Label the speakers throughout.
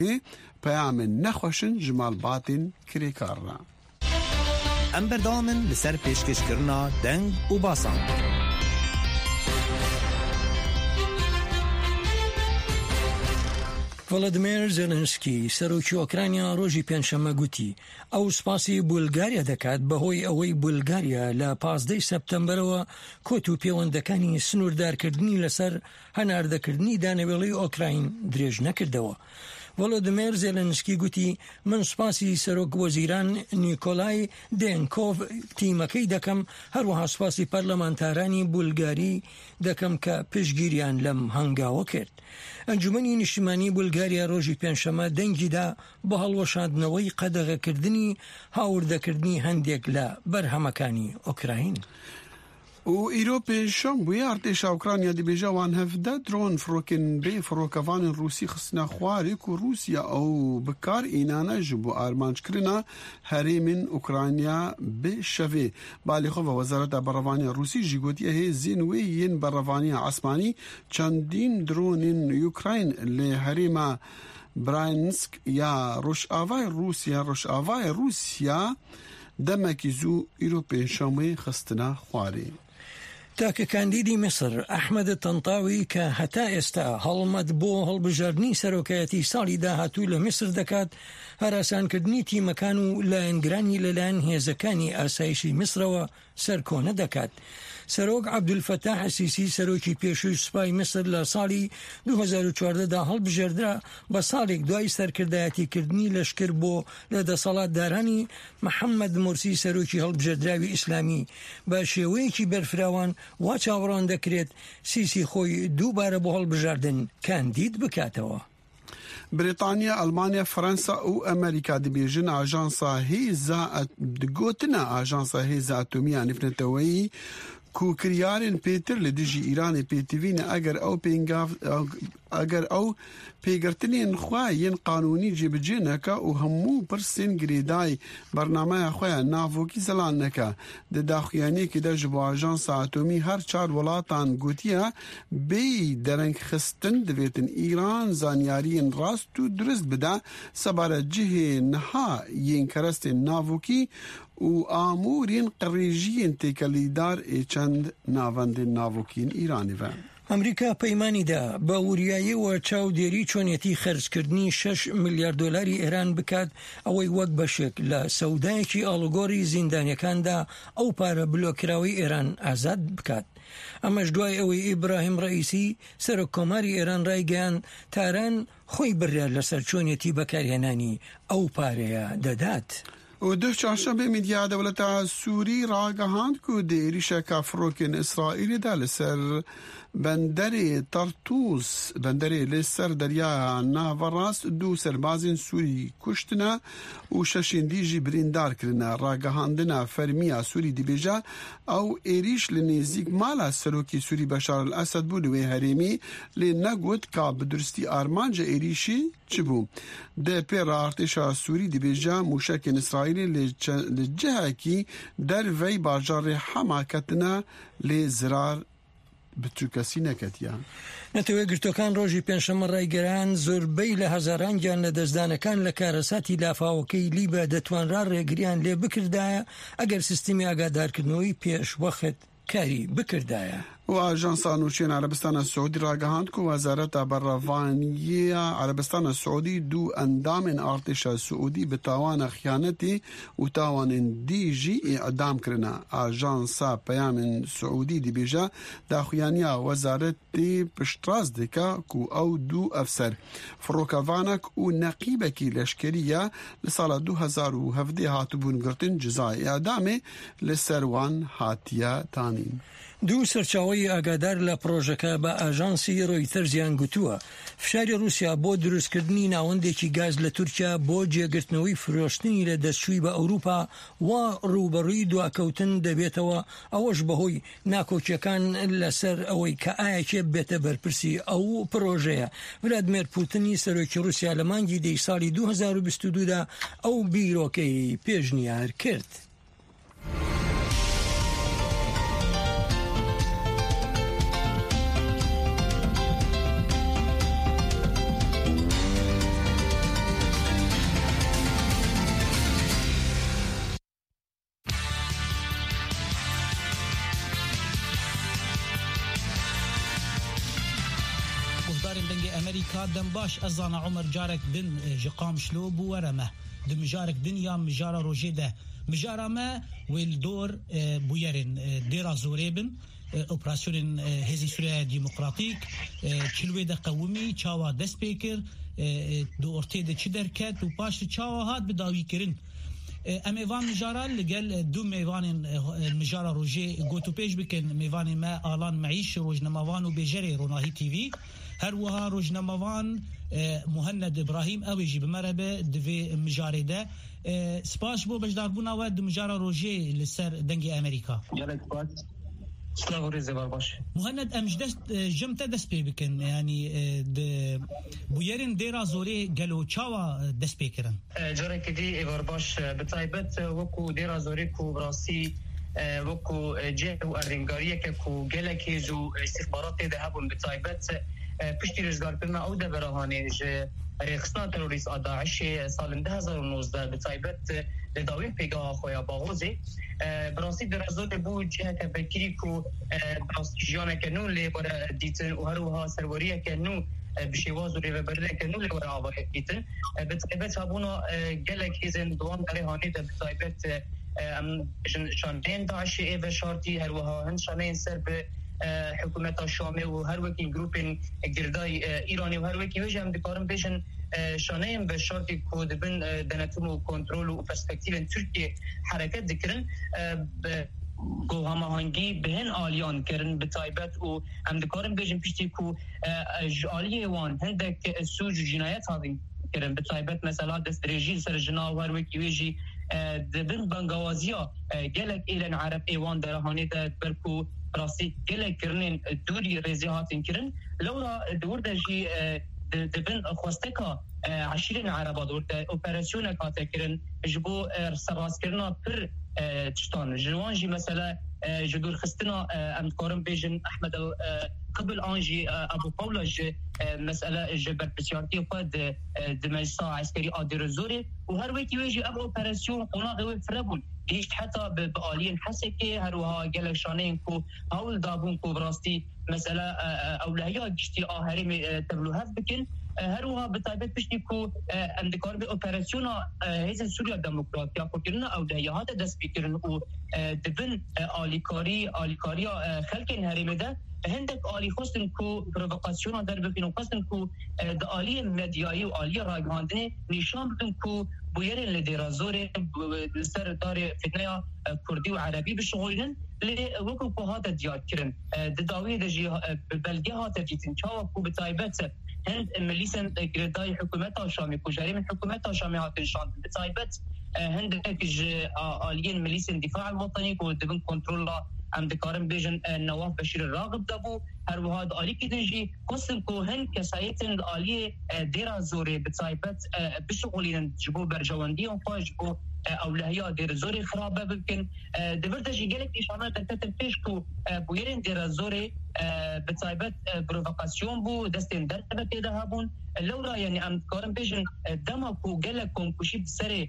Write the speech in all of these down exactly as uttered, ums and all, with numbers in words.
Speaker 1: پیام نخوشن جمال باتن کری کارنا
Speaker 2: ام بردامن لسر پیشکش کرنا دنگ و باسان.
Speaker 3: ولادیمیر زلنسکی سەرۆکی ئۆکرانیا ڕۆژی پێنجشەممە گوتی ئەو سپاسی بولگاریا دەکات بەهۆی ئەوەی بولگاریا لە پازدەی سەپتەمبەرەوە کۆت و پەیوەندەکانی سنووردارکردنی لەسەر هەناردەکردنی دانەوێڵەی ئۆکراین درێژ نەکردەوە. ولادیمیر زلنسکی گوتی من سپاسی سەرۆک وەزیران نیکۆلای دێنکۆڤ تیمەکەی دەکەم، هەروەها سپاسی پەرلەمانتارانی بولگاری دەکەم کە پشتگیریان لەم هەنگاوە کرد. ئەنجومەنی نیشتیمانی بولگاریا ڕۆژی پێنجشەممە دەنگیدا بە هەڵوەشاندنەوەی قەدەغەکردنی هاوردەکردنی هەندێک لە بەرهەمەکانی ئۆکراین.
Speaker 1: و ئیرۆپێ شەم بووی ئارتێشا ئوکرانیا دەبێژە وان هەفدە درۆن فڕۆکن بێ فڕۆکەوانی ڕووسی خستنە خوارێک و رووسیا ئەو بکار ئینانە ji بۆ ئارمانجکردنا هەرێمن ئوکرانیا بێ شەvê بالێخۆڤە وەزارەتە بەڕەوانیا رووسی ژی گوتیە هێ زین وێ یên بەڕەوانیا عەسمانی چەندین درۆنên یوکراین لێ هەرێما براینسک یا ڕۆژئاوای رووسیا ڕۆژئاوای رووسیا دەمەکی زوو ئیرۆپێ شەمێ خستنە خوارێ.
Speaker 3: تاکە کاندیدی مصر ئەحمەد تەنتاوی کە هەتا ئێستا هەڵمەت بۆ هەڵبژاردننی سەرۆکایەتی ساڵی داهاتوو لە میسر دەکات، هەراسانکردنی تیمەکان و لایەنگرانی لەلایەن هێزەکانی ئاسایشی میسرەوە سەرکۆنە دەکات. سەرۆک عەبدولفەتاح ئەسیسی سەرۆکی پێشووی سوپای میسر لە ساڵی دوو هەزار و چواردەدا هەڵبژێردرا بە ساڵێک دوای سەرکردایەتیکردنی لەشکر بۆ لەدەسەڵاتدارانی محەممەد مورسی سەرۆکی هەڵبژێردراوی ئیسلامی بە شێوەیەکی بەرفراوان وا چاوەڕوان دەکرێت سیسی خۆی دووبارە بۆ هەڵبژاردن کاندید بکاتەوە.
Speaker 1: بریتانیا، ئەلمانیا، فەرەنسا و ئەمریکا دەبێژن ئاژانسا هێزا گوتنە ئاژانسا هێزا ئەتۆمیە نیفنەتەوەیی کوکریارên pêtir li dijî Îranê pêtivîne eger ew pêngav eger ew pêgirtinên xwe yên qanûnî cêbicê neke û hemû pirsên girêdayî bernameya xwe ya navokî zelan neke. Di daxuyaniyekê de ji bo ajansa atomî her çar welatan gotiye bê derengxistin divêtin Îran zanyariyên rast û durist bide sebare cihê niha yên kerestên navokî û amûrên qirêjiyên têkelîdar ê çend navendên navokîn Îranê ve.
Speaker 3: ئەمریکا پەیمانیدا بە وریاییەوە چاودێری چۆنیەتی خەرجکردنی شش میلیارد دۆلاری ئێران بکات ئەوەی وەک بەشێک لە سەودایەکی ئاڵوگۆڕی زیندانیەکاندا ئەو پارە بلۆکراوی ئێران ئازاد بکات. ئەمەش دوای ئەوەی ئیبراهیم ڕەئیسی سەرۆک کۆماری ئێران ڕایگەیاند تاران خۆی بڕیار لەسەر چۆنیەتی بەکارهێنانی ئەو پارەیە دەدات.
Speaker 1: و دو چهارشنبه میدیا دولت سوری راگهاند که دیریشک فروکن اسرائیل دا لسر بندری ترتوس بندری لسر دریا ناوراس دو سربازین سوری کشتنا و ششین دیجی بریندار کرنا راگهاندنا فرمیا سوری دی بیجا او ایریش لنزیک مالا سروکی سوری بشار الاسد بود و هریمی لنگوت که بدرستی آرمانج ایریشی چبو ده پر ارتشا سوری دی بیجا موشکن اسرائیل لجهه کی در وی باجار حماکتنا لزرار بچووکەسی نەکەتیان.
Speaker 3: نەتەوەی گرتوەکان ڕۆژی پێنجشەممە ڕایگەران زۆربەی لە هەزارانگیان لە دەستدانەکان لە کارەساتی لافاوەکەی لیبە دەتوانرا ڕێگریان لێ بکردایە ئەگەر سیستمی ئاگادارکردنەوەی پێشوەخت کاری بکردایە.
Speaker 1: و ئاژانسا نوچین عربستان سعودی راگەهاند که وەزارەتە بەڕەوانیە عربستان سعودی دوو ئەندامên ئارتێشا سعودی bi tawana xyanetê û tawanên dî jî îdam kirine. Ajansa peyamên Suudî dibêje daxuyaniya wezaretê piştrast dike ku ew du efser firokevanek û neqîbekî leşkerî ye li sala du hezar û hevdê hatibûn girtin cezayê îdamê li ser wan hatiye tanîn.
Speaker 3: دوو سەرچاوەی ئاگادار لە پرۆژەکە بە ئاژانسی ڕۆیتەرزیان گوتووە فشاری رووسیا بۆ دروستکردنی ناوەندێکی گاز لە تورکیا بۆ جێگرتنەوەی فرۆشتنی لە دەستشووی بە ئەوروپا وا ڕوبەڕووی دواکەوتن دەبێتەوە ئەوەش بەهۆی ناکۆکیەکان لەسەر ئەوەی کە ئایەکێ بێتە بەرپرسی ئەو پرۆژەیە. ڤلادیمیر پوتینی سەرۆکی رووسیا لە مانگی دەی ساڵی دوو هەزار و بیست و دوودا ئەو بیرۆکەی پێشنیار کرد.
Speaker 4: امریکا دم باش ازانا عمر جارك دن جقام شلوب ورمه دم جارك دنيا مجارة روجي ده مجارة ما والدور بويرن ديرا زوريبن اوبراسيون هزي سوريا ديمقراطيك تشلوي ده قومي تشاوا دسبيكر دو ارتي ده چدركت و باش تشاوا هاد بداوي كرن ام ايوان مجارة لقال دو ميوان مجارة روجي قوتو بيج بكن ميوان ما آلان معيش روجنموان و بيجري روناهي تي في هروها روجنموان مهند ابراهيم اويجي بمربه دفي مجاري ده سپاس بو بجدار بونا ود مجارة روجي لسر دنگي امريكا
Speaker 5: جالك سپاس سلام ورزه باش
Speaker 4: مهند امجدست جمت دست بي بكن يعني د بويرن ديرا زوري قالوا تشاوا دست بيكرن
Speaker 5: جارك دي ايفار باش بتايبت وكو ديرا زوري كو براسي وكو جه و ارنگاريه كو گلك هيزو استخبارات ذهبون بتايبت پشتی رزگار کرنا او ده براهانه جه رخصنا تروریست داعش سال دو هزار و نوزده بتایبت لداوی پیگاه خویا باغوزی براستی در ازاد بود جه که بکری که براستی جانه که نو لی برا دیتن و هروها سروریه که نو بشیواز و ریو برده که نو لی برا آوه دیتن بتایبت هبونا گلک هزن دوان داره هانه ده بتایبت شانین داعش ایو شارتی هروها هن شانین سر به حکومت شامی و هر وکی گروپین گردای ایرانی و هر وکی وجه هم دکارم بیشن شانهیم به شرطی کود بین دنتون و کنترول و پرسپکتیو ترکیه حرکت دکرن گو هماهنگی بهن آلیان کرن به تایبت و هم دکارم بیشن پشتی که آلیه وان هندک سوج و جنایت هادین کرن به تایبت مثلا دست رژیل سر جنا و هر وکی وجه دبن بنگوازیا گلک ایلن عرب ایوان درهانی ده برکو راستی گله کرنین دوری رزیهاتین کرن لورا دور دجی دبن خوستکا عشرين عربة دورت اوبراسيون كاتا كرن جبو سراس كرنا بر تشتان جوانجي مثلا جدور خستنا ام كورم بيجن احمد قبل انجي ابو بولج مساله جبر بسيارتي قد دمجسا عسكري ادير زوري وهر وقت يجي ابو اوبراسيون قناغ فربون ديش حتى بالين حسكي هروها قال شانين كو هاول دابون كو براستي مساله اولهيا جتي هرمي تبلوها بكن هروها بتايبت بشتي كو اندكار باوبراسيون هيز سوريا ديمقراطيا كوكرنا او دهيات دس بيكرن او دبن اليكاري اليكاريا خلكن هرمي ده هندك آلی خواستن کو پرووکاسیون در بکنن خواستن کو د آلی مدیایی و آلی راگاندنی نشان بدن کو بویرن لدرازور سر دار فتنه کردی و عربی بشغلن لی وکو کو هات دیار کرن د داوی د جی بلگه هات دیتن چاو کو بتایبت هند ملیسن گردای حکومت شامی کو جری من حکومت شامی هات شان بتایبت هندك آليين مليسن دفاع الوطني کو دبن کنترل ام دکارم بیجن نواف بشیر راغب دبو هر وهاد آلی که دنجی قسم که هن کسایتن آلی دیرا زوری بتایبت بشغولین جبو برجواندی و خواهش جبو اولهیا دیر زوری خرابه بکن دبردجی گلک ایشانه تکتر پیش که بویرین دیرا زوری بتایبت پرووکاسیون بو دستین در تبته ده هبون لورا یعنی ام دکارم بیجن دما که گلک کنکوشی بسره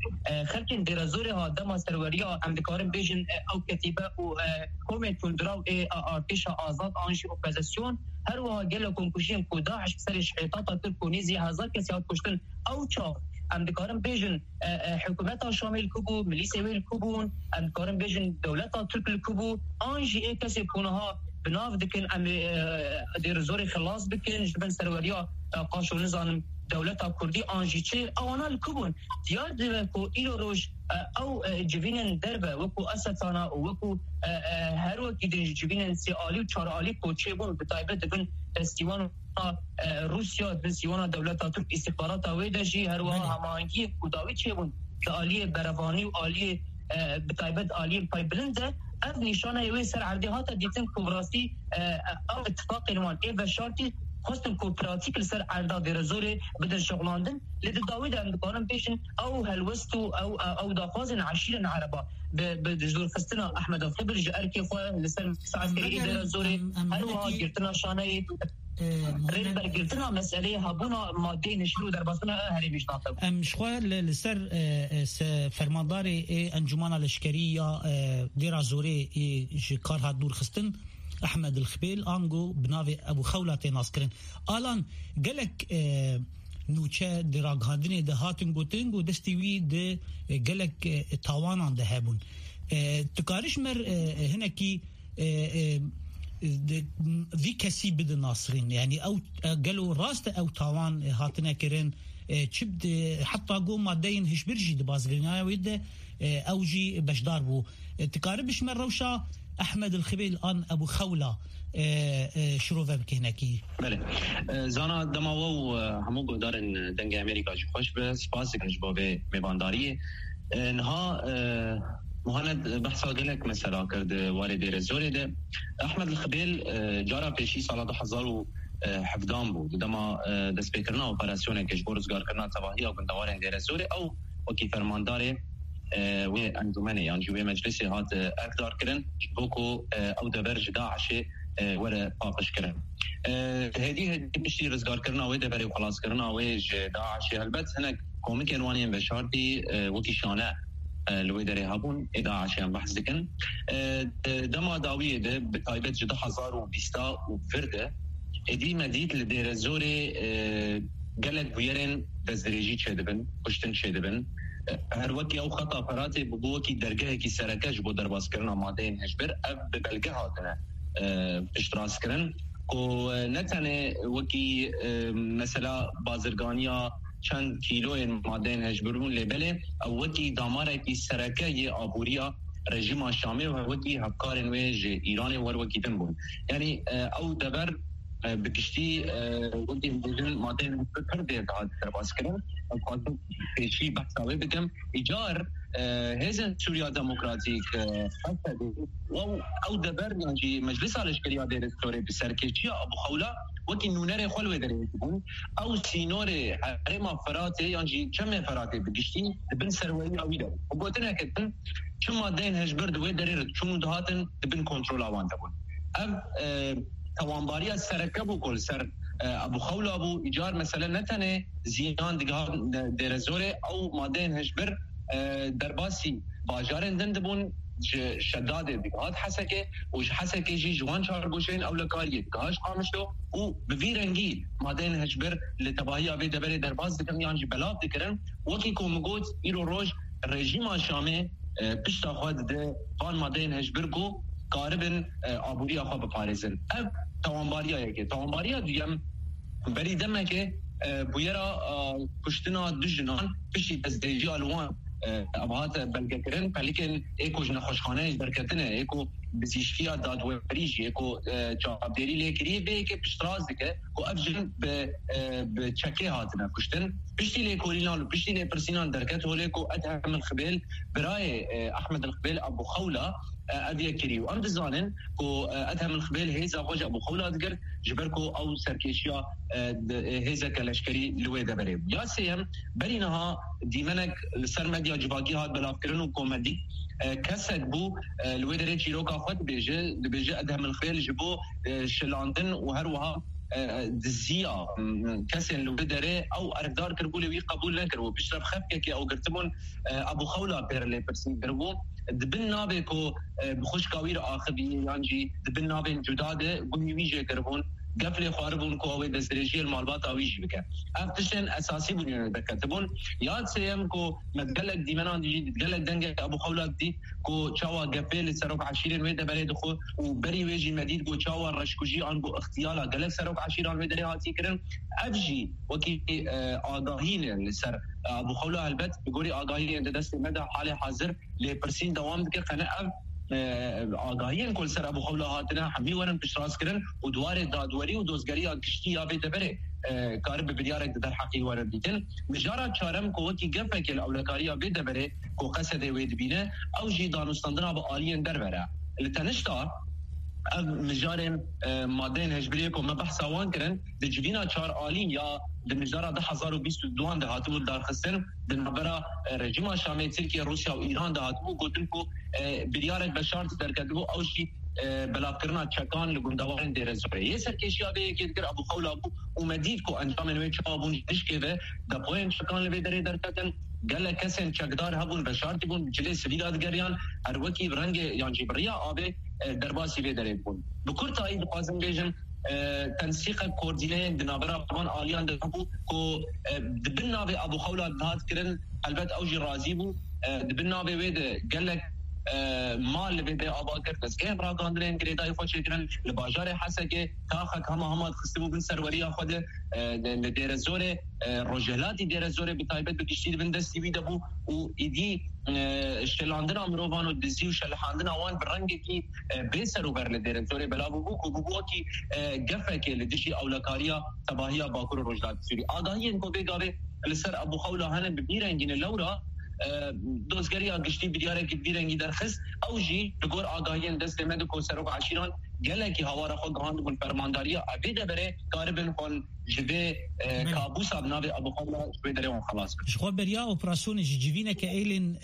Speaker 5: خلكن درازوري ها دما سروريا ام دكارم بيجن او كتيبه او كومنت كندراو اي ارتشا آزاد انجي اوبوزيسيون هر وها گله کنکوشین کو داعش سر شعطات ترکونیزی هزار کسی ها کشتن او چا ام دكارم بيجن حکومت شامل کوبو ملیسه ویل کوبون ام دكارم بيجن دولت ترک کوبو انجي اي کسی کونها بناف دکن ام درازوري خلاص بکن جبن سروريا قاشو نظام دولتا كردي انجيتشي اوانا الكوبون ديار دبكو ايلو روج او جبينن دربه وكو اساتانا وكو هرو كي جبينن سي الي وچار الي كوچي بون بتايبت بن استيوان روسيا بسيوان دولتا ترك استخبارات ويدجي هرو همانگي كوداوي چيبون الي برفاني والي بتايبت الي بايبلند اف نشانه يوي سر عرديهات ديتن كوبراسي او اتفاق نوان اي بشارتي خواستن کو پراتیکل سر عرضا درزوری بدر شغلاندن لید داوید هم دکارم پیشن او هلوستو او او دافازن عشرين عربه بجدور خستنا احمد الخبر جار کی خو لسر عسكري درزوری هلوها گرتنا شانه ريبر گرتنا مسئله هبونا ماده نشرو در باسنا هری بيشناطب
Speaker 4: ام شخوار لسر فرماندار انجمن الاشکریه درزوری کار ها دور خستن احمد الخبيل آنگو بناوی ابو خولات ناسکرن آلان گلک نوچه دراغهاندنی ده هاتن گوتنگ و دستیوی ده گلک تاوانان ده هبون تکارش مر هنکی ذي كسي بد ناصرين يعني او قالوا راست او تاوان هاتنا كرين تشبد حتى قوم مادين هش برجي دبازغنا ويد اوجي بشدار بو تقاربش من روشا احمد الخبيل ان ابو خوله شروفه بكهنكي
Speaker 6: بله زانا دماو همو قدارن دنگ امریکا جو خوش به سپاس کنجبابه میبانداری انها مهند بحثا گلک مثلا کرد وارد رزوری ده احمد الخبیل جارا پیشی سال دو هزار و هفده بود دما دست بکرنا اپراسیون کش برزگار کرنا تباهی و گندوارن ده رزوری او وکی فرماندار و انجمنه یعنی جوی مجلسی هات اقدار کرن بوکو او دبرج داعشی وره پاقش کرن هدی هدی بشتی رزگار کرنا و دبری خلاص کرنا و داعشی البته هناك کومی کنوانی بشارتی وکی شانه لوی داری هبون ادعاش هم بحث دکن دما داویه ده بتایبت جده هزار و بیستا و فرده ادی مدید لدیر زوری گلک بیرن دزدریجی چه دبن کشتن چه دبن هر وکی او خطا فراتی ببو وکی درگه کی سرکش بو درباز کرنا ماده این هجبر اب ببلگه هاتنه اشتراس کرن کو نتنه وکی مثلا بازرگانیا چند کیلو ماده هجبرون لبله او وکی داماره کی سرکه ی آبوریا رژیم شامی و وکی هفکار ویج ایران ور وکی دن بون یعنی او دبر بکشتی وکی بودن ماده کرده داد درباز کرن خاطر پیشی بحثاوی بکم ایجار هزن سوریا دموکراتیک او او دبر یعنی مجلس الاشکریا در استوری بسرکشی ابو خوله وکی نونر خلوه داره بون او سینور حرم فرات یعنی چم فرات بگشتی بن سروی اوی داره و گوتنه کتن چما دین هجبر دوی داره چون دهاتن بن کنترل آوان دبون اب توانباری سرکه بو کل سر ابو خوله ابو ایجار مثلا نتنه زیان دیگه در زوره او مادین هجبر درباسی باجارن دن دبون شداد دیگهات حسکه و حسکه جی جوان چهار گوشین اولکاریه دیگهاش قامشتو و بوی رنگی مادین هجبر لتباهی آبی دبری درباز دکم یعنی بلاب دکرن وکی کومگوت ایرو روش رژیم شامه پشتا خود ده آن مادین هجبر گو قاربن آبوری آخوا بپارزن اب توانباری ها یکی توانباری ها دیم بری دمه که بویرا کشتنا دو جنان پشتی تزدیجی آلوان ابهات بلگه کرن لیکن ایکو جن خوشخانه برکتنه ایکو بزیشتیا دادوریج ایکو جوابداری لیکری به که پشتراز دکه کو افجن به به چکه هاتنه کشتن پشتی لیکولینال پشتی لیپرسینان درکت هولی کو ادهم الخبیل برای احمد الخبیل ابو خوله ادیه کری و ام دزانن کو ادهم الخبیل هیزا خوش ابو خوله دگر جبر کو او سرکشیا هیزا کلشکری لوی دبره یا سیم برینها دیمنک سرمدیا جواگی هات بلاف کرن و کومدی کسک بو لوی دره چیروکا خود بیجه بیجه ادهم الخبیل جبو شلاندن و هر وها دزیا کسی لو داره او اردار کربولی وی قبول نکر و بشرب خفکه که او گرتمون ابو خوله پرلی پرسین کربو دبن نابه کو بخوش کاویر آخبی یعنی دبن نابه جداده گمی ویجه کربون قفل خواربون کو او دستریجی المالبات اویج بکه افتشن اساسی بنیان بکتبون یاد سیم کو مدگلک دیمنان دی مدگلک دنگ ابو خوله دی کو چاوا قفل سرک عشیرن وی دبرید خو و بری ویجی مدید کو چاوا رشکوجی ان کو اختیالا گلک سرک عشیران وی دری هاتی کرن افجی وکی آگاهین سر ابو خوله البته بگوری آگاهی اند دست مد حال حاضر لپرسین دوام دکه قناع آگاهی کل سر ابو خوله هاتنه همی ورن پشراس کرن و دوار دادوری و دوزگری آگشتی یا بیت بره کار به بیارک در حقی ورن دیتن مجارا چارم کو وکی گفک الاولکاری یا بیت بره کو قصد وید بینه او جی دانستاندنا با آلین در بره لتنشتا مجارن مادین هجبریه کو مبحث آوان کرن ده جوینا چار آلین یا ده مجارا ده هزار و بیست و دوان ده هاتو دار خستن ده نبرا رژیم شامی ترکیه روسیا و ایران ده هاتو گوتن کو بیارک بشارت در کدو اوشی بلاف کرنا چکان لگندوارن دیر زوره یه سرکشی آبه که دکر ابو خوله ابو اومدید کو انجام نوی چابون نشکه ده ده پوین چکان لبه داره در کتن گله کسین چکدار هبون بشارتی بون جلی سویلات گریان هر وکی برنگ یعنی جبریا آبه درباسي في دريبون بكرة أيضا قاسم بيجن تنسيق كوردينين دنابرا بان آليان دنابو كو دبنا في أبو خولة دهات كرن البت أوجي رازيبو دبنا في ويد قال لك مال بده آباد کرد از که راگاندرین گریدای خود شکرن لباجار حسه که تاخک همه همه خستمو بن سروری خود لدیر زور رجلاتی دیر زور بتایبت بکشتید بن دستی بیده بو و ایدی شلاندن امروان و دزی و شلحاندن آوان برنگی کی بیسر و بر لدیر زور بلا بو بو بو بو کی گفه که لدشی اولکاریا تباهیا باکر رجلات سوری آگاهی انکو بگاوه لسر ابو خولا هنه ببیرنگین لورا دوزگری آگشتی بیاره که بیرنگی درخست اوجی دگور آگاهی دست مد کو سرو عشیران گله کی هوا را خود گاند بن فرمانداری ابیده بره کاربن خون جبه کابوس ابناو ابو خولا به دره اون خلاص
Speaker 4: شخو بریا اپراسیون جیوینه که ایلن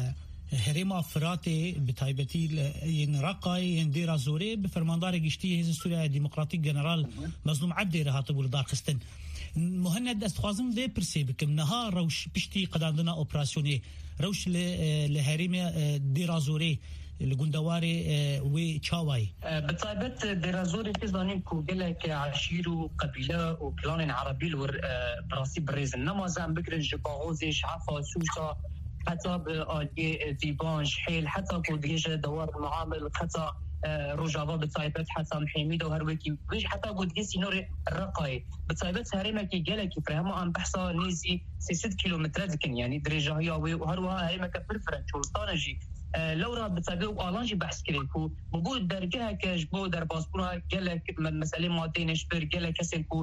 Speaker 4: هرما فراتي بتايبتي ين رقاي ين ديرا زوري بفرماندار گشتي هز سوريا ديمقراطيك جنرال مظلوم عبدي رهات بول دار خستن مهند استخوازم في برسيبك نهار روش بشتي قداندنا اوبراسيوني روش لهريم ديرا زوري الجندواري وشاواي
Speaker 5: بتايبت ديرا زوري في ظنين كو قالك عشير وقبيله وكلان عربي الور براسي بريزن نمازان بكرن جباغوزي شعفا سوسا حتى بآلية ديبان شحيل حتى بوديجة دوار المعامل حتى رجابة بتايبت حتى محميد وهروكي ويش حتى بوديجة نور الرقاي بتايبت هريمة كي جالك فرهما عن بحثا نيزي ستة كيلومترات كن يعني درجة هي وهروها هريمة كبرفرن شورستانجي لو راه بتايبت وآلانجي بحث كريكو بقول درجها كجبو در باسبورها جالك مسألة مادين شبر جالك كسنكو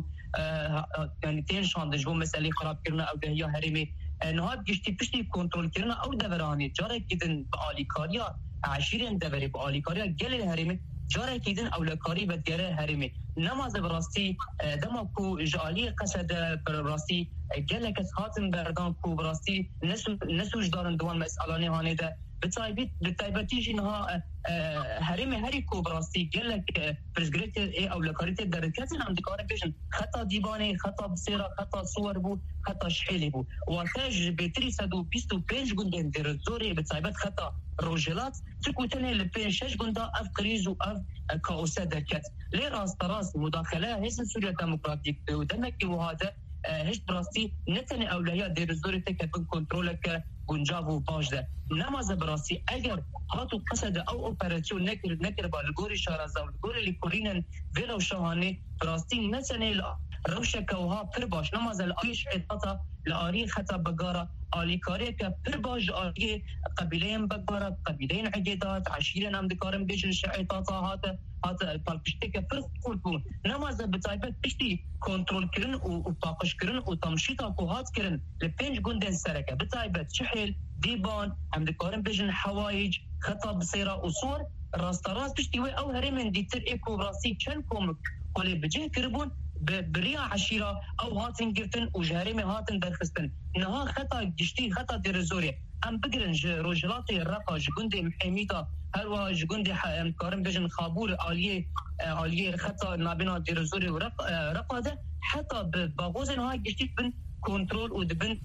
Speaker 5: يعني تنشان دجبو مسألة خراب كرنا أو ده هي هريمة نهاد گشتی پشتی کنترل کردن او دورانی جاره کدن با آلیکاریا عشیرین دوری با آلیکاریا گل هرمی جاره کدن اولکاری بدگره هرمی نماز براستی دما کو جالی قصد براستی گل کس هاتن بردان کو براستی نسو نسوج دارن دوان مسئلانی هانه ده بتایبت بتایبتی جنها هرمی هری کو براستی گل پرزگریت ای اولکاریت درکتن هم دکاره بیشن خطا دیبانه خطا بسیرا خطا صور بو خطا شحیلی بو واتاج بتری سدو بیستو پنج گندن در زوری بتایبت خطا روجلات تكوتني لبين شش قندا اف قريز واف كاوسا دركت لي راس تراس مداخله هيس سوريا ديمقراطيك ودمك وهذا هش براستي نتني اولويات دير زوري تكبن كنترولك گنجاو باش ده نماز براسي اگر هاتو قصد او اوپراسيون نكر نكر بالغوري شارازا والغوري لكورينن فيلو شاهاني براستي نتني روشك وها پر باش نماز الایش عطاتا لآری خطا بگارا آلی کاری که پر باش آلی قبیلین بگارا قبیلین عقیدات عشیرین هم دکارم بیشن شعیطاتا هاتا هاتا پالپشتی که پر خورد بون نماز بتایبت پشتی کنترول کرن و پاقش کرن و تمشیطا کو هات کرن لپنج گندن سرکه بتایبت شحیل دیبان هم دکارم بیشن حوایج خطا بسیرا و صور راست راست پشتی وی او هرمن دیتر ایکو راسی چند کومک قلی بجه کربون بريا عشيرة أو هاتن قرتن وجهرمي هاتن درخستن نها خطا جشتي خطا دير زوري أم بقرن رجلاتي الرقا جگندي محميدا هلوا جگندي مكارم بجن خابور آلية آلية خطا نابنا دير زوري ورقا ده حتى بغوزن هاي جشتي بن كنترول ودبن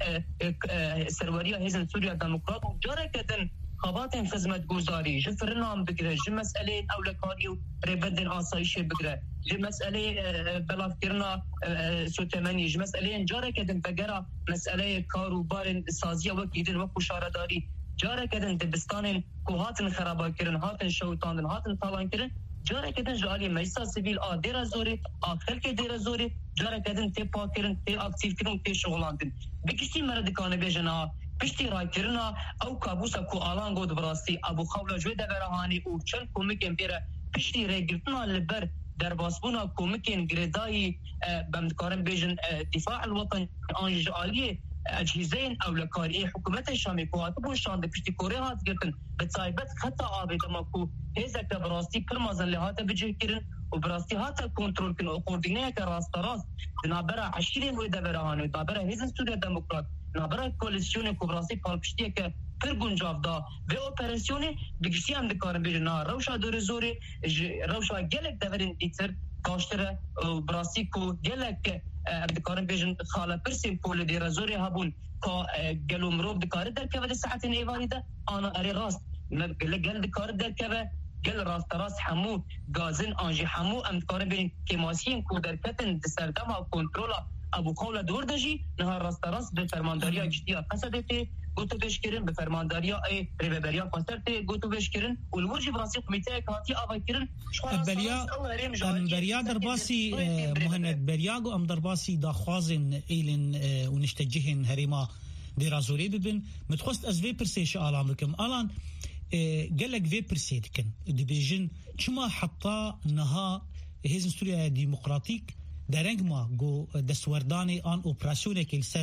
Speaker 5: سروريا هزن سوريا ديمقراط وجارة كدن خباتن خدمت گزاری جفرنا هم بگره جه مسئله اولکاری و ربندن آسایشه بگره جه مسئله بلاف کرنا سوتمنی جه مسئله انجاره کدن بگره مسئله کارو بارن سازیه وکیدن وکو شارداری جاره کدن دبستانن کو هاتن خرابا کرن هاتن شوتاندن هاتن تالان کرن جاره کدن جالی مجلس سیویل آ دیر زوری آخر که دیر زوری جاره کدن تی پا کرن تی اکتیو کرن تی شغلاندن بکشتی مردکانه بیجنا پشتی رای کرنا او کابوسا کو آلان گود براستی ابو خولا جوی دورهانی او چند کومکن پیره پشتی رای گرتنا لبر در باسبونا کومکن گریدایی بمدکارن بیجن دفاع الوطن آنج آلیه اجهزين او لكاري حكومه الشامي كواتبون شان بشتي كوري هات گرتن بتايبت خطا ابي دمكو هيزا كبراستي كرمازن لهات بجي كيرن وبراستي هات كنترول كن اوردينيه كراست راست نابرا عشرين و دبرهان نابرا هيزن سوريا ديمقراط نابرا كوليسيون كوبراستي بالبشتي ك پر گنجاف دا و اپراسیون بگشتی هم دکارن بیرنا روشا دور زوری روشا گلک دورین دیتر کاشتره براسی کو گلک دکارن بیرن خاله پرسیم پول دیر زوری هبون که گلو مروب دکاره در که و ساعتین ایوانی ده آنا اری راست گل دکاره در که قل راست راس حمو غازن انجي حمو ام كاربين كيماسين كودركتن تسردما كنترولا ابو قوله دور دجي نهار راست راس بفرمانداريا جديا قصدته قلت بشكرن بفرمانداريا اي ريبريا كونسرت قلت بشكرن والورجي براسي كوميتي هاتي افكرن
Speaker 4: بريا ام بريا درباسي مهند برياغو ام درباسي داخوازن ايلن ونشتجهن هريما ديرازوري ببن متخست از في برسيش الان بكم الان قال لك في برسيدكن دبيجن شما حطا نها هيزن سوريا ديمقراطيك درنگ ما گو دستوردانی آن اپراسیون که سر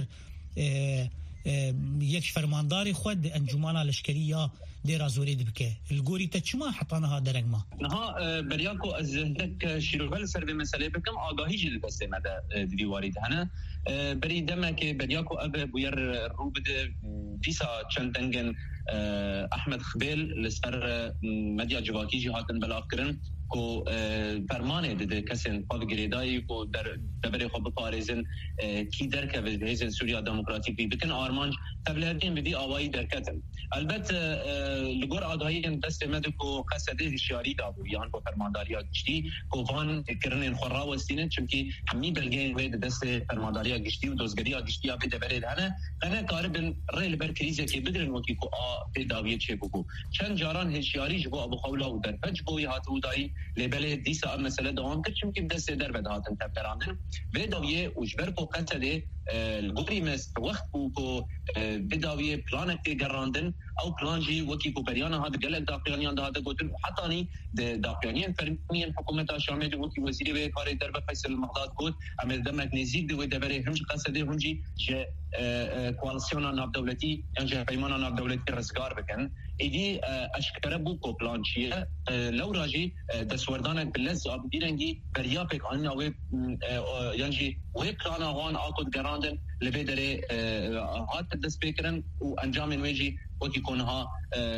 Speaker 4: یک فرمانداری خود انجمانا لشکریه دير زوري دبكه الجوري تشما حطانها درنگ ما
Speaker 6: نها برياكو از هندك شيروغل سر بمساله بكم آگاهی جل بس مده دي وارد هنا بري دمك برياكو اب بوير روبد ديسا چندنگن احمد خبيل لسر مديا جواكي جهاتن بلاكرن کو فرمانه ده کسین پادگریدایی کو در دبر خود پاریزن کی در که وزن سوریا دموکراتیک بی بکن آرمان تبلیغین بدی آوایی درکتن البته لگور آگاهی دست مد کو قصده هشیاری دابو یان کو فرمانداری گشتی کو وان کرنن خورا وستینه چونکی همی بلگین و دست فرمانداری گشتی و دوزگری گشتی اب دبر دهنه انا کاربن ریل بر کریزه که بدرن وکی کو ا داویه چه کو چند جاران هشیاری جو ابو خولا و در فج بو هاتو دای لبله دیسا مسئله دوام کرد چون که دست در بدهاتن تبدراندن و داویه اجبر کو قصده الگوری مست وقت کو کو بداویه پلانک گراندن او پلانجی وکی کو پریانا هاد گلک داقیانیان داده گوتن حتی نی داقیانیان فرمین حکومت شامل وکی وزیر به کار در فیصل مقداد گوت اما دمک نزیک دو دبره همش قصده همجی ج کوالسیون ناب دولتی یا پیمان ناب دولتی رزگار بکن ایدی اشکره بو کو پلانچیه لو راجی دسوردانک بلز اب دیرنگی بریا پک آن او یعنی و پلان آوان آکود گراندن لبیدره هات دست بکرن و انجام نویجی وکی کنها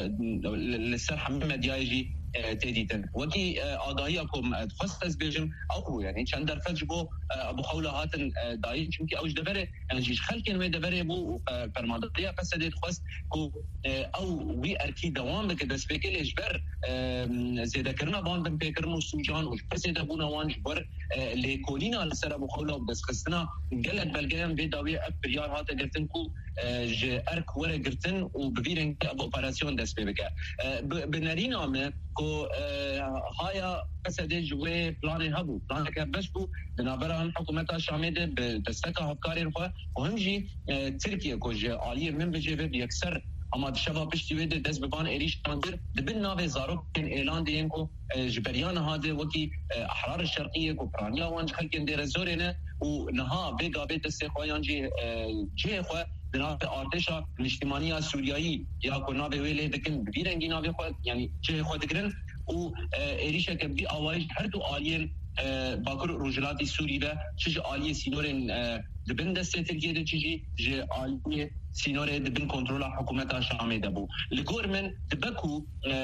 Speaker 6: لسر همه مدیایجی تدیدن وکی آگاهی اکم خواست از بیجم او یعنی چند در فجر بو ابو خوله هاتن دایی چونکی اوج دبره یعنی خلکن و دبره بو فرمانداری قصدت خواست کو او وی ارکی دوام بک دست بکل اجبر زیده کرنا بان بن پیکرن و سوجان و پسیده بونا وانج بر لیکولینا لسر ابو خوله و دست خستنا گلت بلگیم بی داوی اپریار هاته گرتن کو ج ارک وره گرتن و ببیرن ابو اپراسیون دست بکه بنرین آمه کو هایا قصده جوه پلان هبو پلان که بس بو بنابرای حکومت شامل به دستک هفکاری خو و همجی ترکیه کو ج عالی من بجه به یکسر اما شباب پشتی وید دست ببان ایریش تاندر دبن ناوی زاروک اعلان دیم کو جبریان هاده وکی احرار الشرقیه کو پرانیا وانج خلکن دیر زورینه و نها بگا به دست خویان جی جه خو بنابرای آرتشا اجتماعی سوریایی یا کو ناوی ویله دکن بیرنگی ناوی خو یعنی جه خو دکرن و ایریش که بی آوایش هر دو آلین باکر روجلاتی سوری ده چیز آلی سینورن دبن دست ترکیه ده چیزی جه آلی سینور دبن کنترل حکومت شامی ده بو لگور من دبکو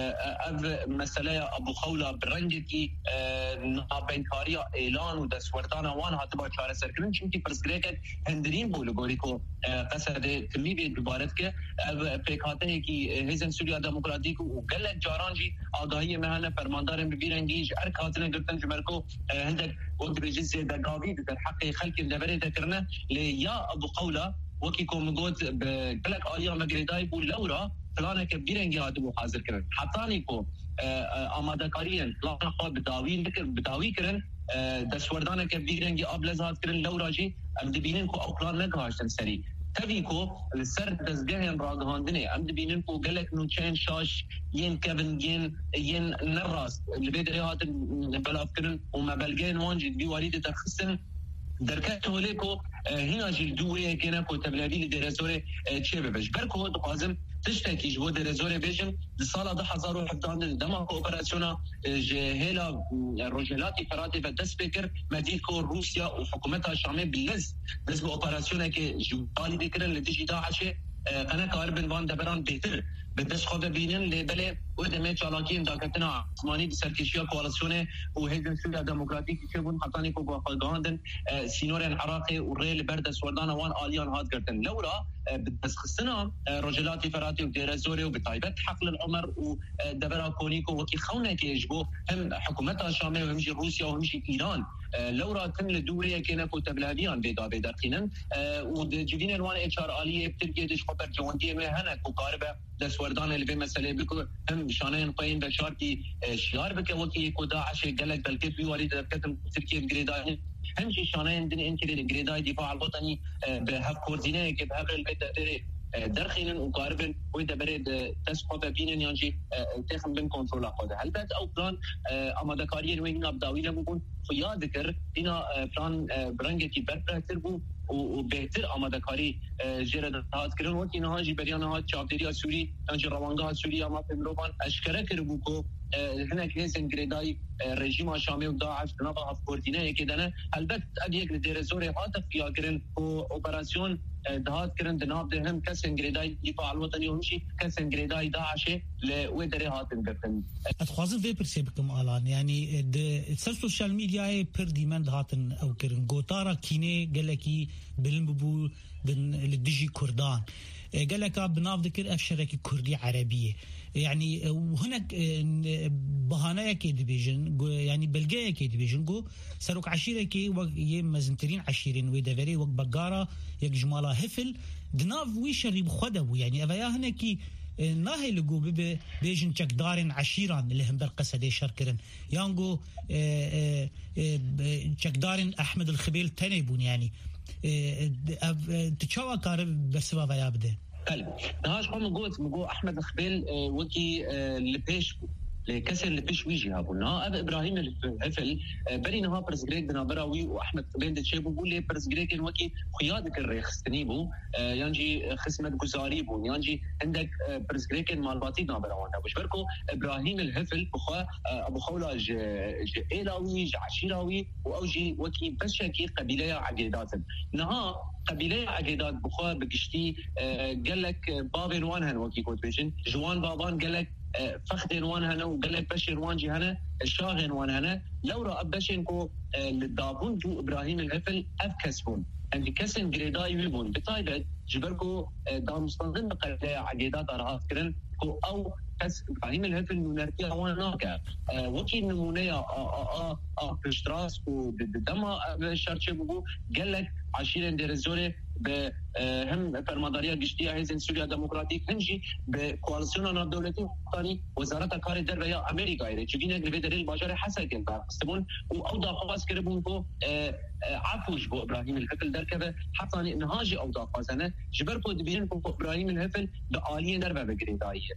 Speaker 6: او مسئله ابو خولا برنگی کی نابینکاری اعلان و دستوردان وان حتی با چاره سرکرن چونکی پرسگریکت هندرین بو لگوری کو قصد کمی بید ببارد که پیکاته ہے کی حزب سوریا دموکراتیک و گلت جاران جی آگاهی مهنه فرماندارن ببیرنگیج ارکاتن گرتن جمرکو هندک و درجیز دقاوی در حق خلق دبره تکرنه لیا ابو خولا وکی کو مگوت بلک آلیا مگریدای بو لورا پلانه که بیرنگی هاته بو حاضر کرن حتانی کو آماده کارین پلان خود بداوی بداوی کرن دستوردانه که بیرنگی آبلز هات کرن لورا جی ام دبینن کو او پلان نگهاشتن سری تبي كو سر دزگهن راگهاندنه ام دبینن کو گلک نو چین شاش ین کبن ین ین نراس اللي بدري هات بلاف کرن و مبلگین وانج بي وريد تخصن درکت هولیکو هنا جلدوه که نکو تبلیغی درزور چه ببش برکو دقازم تشتکی جبو درزور بیشم سال ده هزار و هفتاد دما کوپراسیونا جهلا رجلاتی فراتی و دست بکر مدیکو روسیا و حکومت شامی بلز دست به اپراسیونه که جوالی دیکرن لدیجی داعشه قناه کاربن وان دبران بهتر بدش خود بینن لبله و دمه چالاکی انداکتنا عثمانی بسرکشیا کوالسیونه و حزب سوریا دموکراتیک که بون حتانی کو با خلقاندن سینور العراق و ریل برد سوردان وان آلیان هات کردن لورا بتسخصنا رجلاتي فراتي ودير زوري وبتايبت حقل العمر ودبرا كونيكو وكي خونا كيجبو هم حكومتها الشامية وهمشي روسيا وهمشي إيران لو راتن لدولية كينا كو تبلاديان بيدا بيدا قينن ودجدين الوان اتش ار آلية بتلقي دش خبر جواندية مهنة كو قاربة دس وردان اللي بين مسألة بكو هم شانين قيم بشارتي شيار بك وكي كو داعش قالك بلكت بيوالي دبكت تركيا الجريداني همشي شانين دين انتري الجريداي دفاع الوطني بهاف كوردينيه كبهاف البيت درخينن وقاربن وإذا بريد تسقط بينن يانجي تخم بين كنترول قاده هل بات أو بلان أما دكاريين وين أبداوينا بكون فيا ذكر هنا بلان برنجتي بربره تربو وبهتر أما دكاري جرد هات كرن وقت إنها جبريانا هات شابتريا سوري يانجي روانغا سوريا ما في مروبان أشكره كربوكو هناك هيزن جريداي رژیم شامی و داعش نبا افکوردینه کدنه البته ابیک لدیر زوری هات فیا کرن و اپراسیون دهات کرن دناب ده هم کسن گریدای دفاع الوطنی ومشي کسن گریدای داعش لو دری هاتن گفتن
Speaker 4: اتخوازن في برسيبكم الان يعني السوشيال ميديا پر ديمند هاتن او کرن گوتارا كيني قالكي بالمبو بن للدجي كردان قالك بناف ذكر افشركي كردي عربيه يعني وهناك بهانه كي ديفيجن يعني بلقايه كي ديفيجن جو سروك عشيره كي مزنترين عشيرين ويدفري وق بقاره يك جماله هفل دناف ويشري بخدو يعني افيا هناكي ناهي لقو بيجن تشكدارن عشيران اللي هم برقصة دي شركرن يانجو تشكدارن أحمد الخبيل تنيبون يعني تشاوى كارب بسبب يا بده
Speaker 6: قال نهاش قوم قوت مقو أحمد الخبيل وكي لبيش لكسر لبيش ويجي هابونا أبا إبراهيم الهفل بري نها برزجريك بنابراوي وأحمد قبيل دتشيبو بقول لي برزجريك وكي خيادك الريخ ستنيبو يانجي خصمت جزاريبو يانجي عندك برزجريك مالباتي نابراوان وش بركو إبراهيم الهفل بخا أبو خولا ج إيلاوي ج عشيراوي وأوجي وكي بس شكي قبيلة عقيدات نها قبيلة عقيدات بخا بقشتي قال لك بابين وانهن وكي كنت بيجن جوان بابان قال لك فخدين وان هنا وقال لك بشر وانجي هنا الشاهن وان هنا لو رأى بشنكو للدابون جو إبراهيم الهفل أفكسبون عندي كسن جريداي ويبون بطايبة جبركو دامستانزن بقلة عقيدات أرهاف كرن كو أو كس إبراهيم الهفل نونرتيا واناكا وكي نمونيا آآ آآ بشتراس ودما شارتشي بقو قال لك عشيرين دير الزوري بهم فرمادارية قشتية هيزن سوريا ديمقراطيك هنجي بكواليسيون الدولتي وطاني وزارة كاري در ريا أمريكا إيري تشوفينك لفيدري الباجاري حسن كنت استبون وأوضا خواص كربون كو عفوش بو إبراهيم الهفل در كذا حتى نهاجي أوضا خواصنا جبركو دبيرن كو إبراهيم الهفل بآلية دربة بقريدائية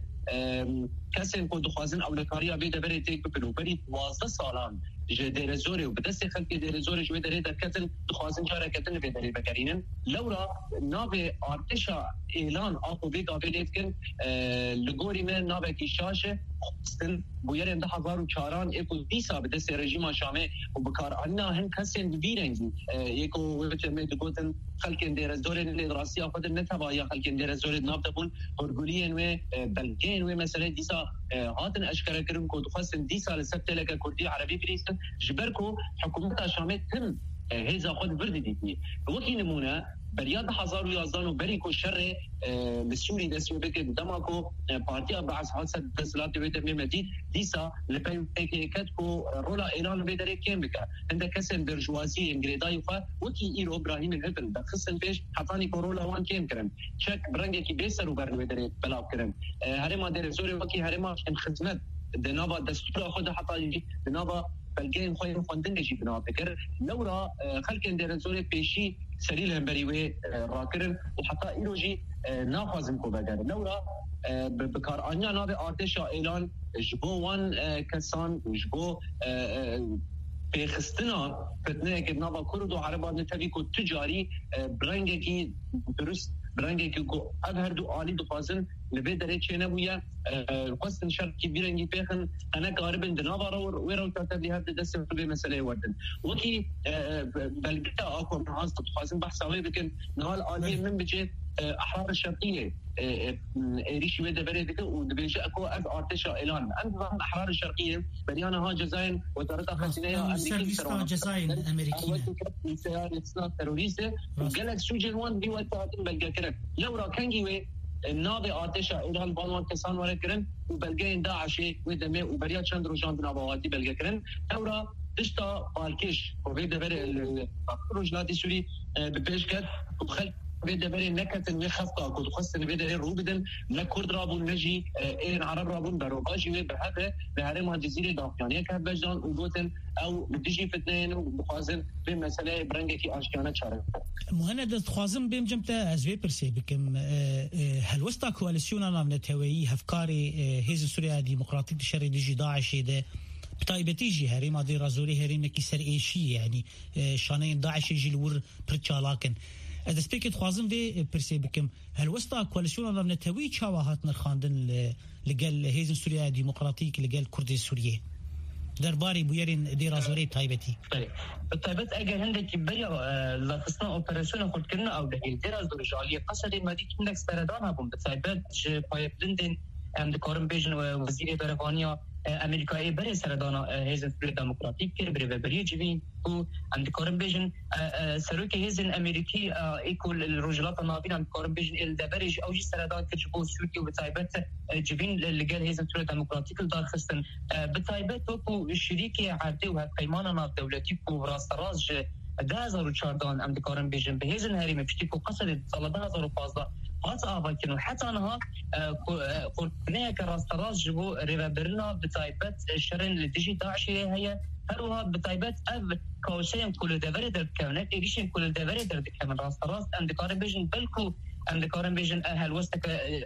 Speaker 6: كسن كو دخوازن أولكاريا بيدا بري تيك بكنو بري وازده سالان دير زوري وبدسي خلقي دير زوري جوي دري در كتن دخوازن جارة كتن في دري بكرينن لورا نابي ارتشا اعلان اكو بيك ابيليت كن لغوري من نابي كيشاشه خصن بويرن ده هزار وچاران اكو ديسا بدسي رژیم شامي وبكار عنا هن كسن بيرنجي اكو ويتم دغوتن خلقن دير زوري الراسيه خد نتبا يا خلقن دير زوري نابتبون هرغولين و بلكين و مثلا ديسا هاتن اشكر كرم كو خصن ديسا لسبت لك كردي عربي بريست جبركو حكومه شامي تم هيزا خد بردي دي وكي نمونه برياد هزار ويازدان وبريكو شر السوري دسيو بك دماكو بارتي بعث حادثه تسلات بيت مديد ديسا لبي كاتكو رولا ايران بيدري كيم بك عندك كسن برجوازي انجريداي فا وكي ايرو ابراهيم الهبل دخسن فيش حطاني كورولا وان كيم كرم تشك برنجي كي بيسر وبرن بيدري بلا كرم هرما دير زوري وكي هرما خدمت دنابا دستور خد حطاني دنابا بلقين خوين خوندنجي بنا فكر لورا خلكن دير زوري بيشي سريل هم بريوه راكرن وحتى إيروجي نافذن كو بقر لورا بكار أنيا نابي آرتشا إعلان جبو وان كسان وجبو بخستنا فتنه که نابا کرد و عربان نتبی که تجاری برنگه که درست برنگه که اب هر دو آلی دو فازن لبيدر اتشينا بويا القسم شركي بيرنجي بيخن انا قاربن دنابا ويرو كاتب لي هذا دسم بمساله وردن وكي بلقى اكو ناس تخازن بحث عليه لكن نهال عالي من بجي احرار الشرقيه ريشي بدا بريدك ودبيجا اكو اف ارتشا اعلان انظمه الاحرار الشرقيه بديانا ها جزائر وزاره الخزينه
Speaker 4: امريكيه جزائر امريكيه
Speaker 6: سيارة إسلام تروريسة وقالك شو جنوان دي وقتها بلقى كرم لو را كنجي الناضي آتشا إلى البالوان كسان ولا كرم وبلقين داعشي ودمي وبريات شندرو جاندنا بواتي بلقى كرم لو را تشتا بالكيش وبيدا بري الرجلات السوري ببيشكت وخل بيدا بري نكت المخفقة كنت خصني بيدا إيه روبدن نكورد رابون نجي إيه عرب رابون بروباجي بهذا بهرم الجزيرة دافيانية كهبجان وجوتن او بديجي فتنين وبخازن بمساله برنجكي اشكانه شارك
Speaker 4: مهند خوازم بهم جمتا ازوي برسي بكم هل وسط كواليسيون نتوي هفكاري هيز سوريا ديمقراطيك شر ديجي داعش ده بتايبتيجي هري ما دي رازوري هري مكي سر ايشي يعني شانين داعش يجي الور برتشالاكن اذا سبيكت خوازم في برسي بكم هل وسط كواليسيون نتوي تشاوهات نرخاندن لقال هيز سوريا ديمقراطيك لقال كردي سوريا درباري بويرين دي رازوري تايبتي
Speaker 5: بالتايبت اگر هندك بريا لخصنا اوبراسيون خود كنا او دهيل دي رازوري جاليه قصدي ما دي كندك سردان هبون بالتايبت ج بايب لندن ام دكورم بيجن وزير بريطانيا امريكا بري سردانا هيزن ديمقراطيك كير بري بري جيبين و ام دكورم بيجن سروك هيزن امريكي ايكول الرجلات النابين ام دكورم بيجن الدبرج او جي سردان كجبو سوريا وبتايبت جيبين اللي قال هيزن ديمقراطيك الدار خصن بتايبت وكو شريكي عادي وهالقيماننا دولتي كو راس راس ده هزار وشاردان ام دكورم بيجن بهيزن هاري مبشتيكو قصد صلاه هزار وفازده هات آباكن وحتى أنها قلنا كراس تراس جبو ريبابرنا بتايبت شرن لديجي داعشي هي هروها بتايبت أب كوشين كل دبر در كونك إيشين كل دبر در كمان راس تراس أم دكارن بيجن بلكو أم دكارن بيجن أهل وسطك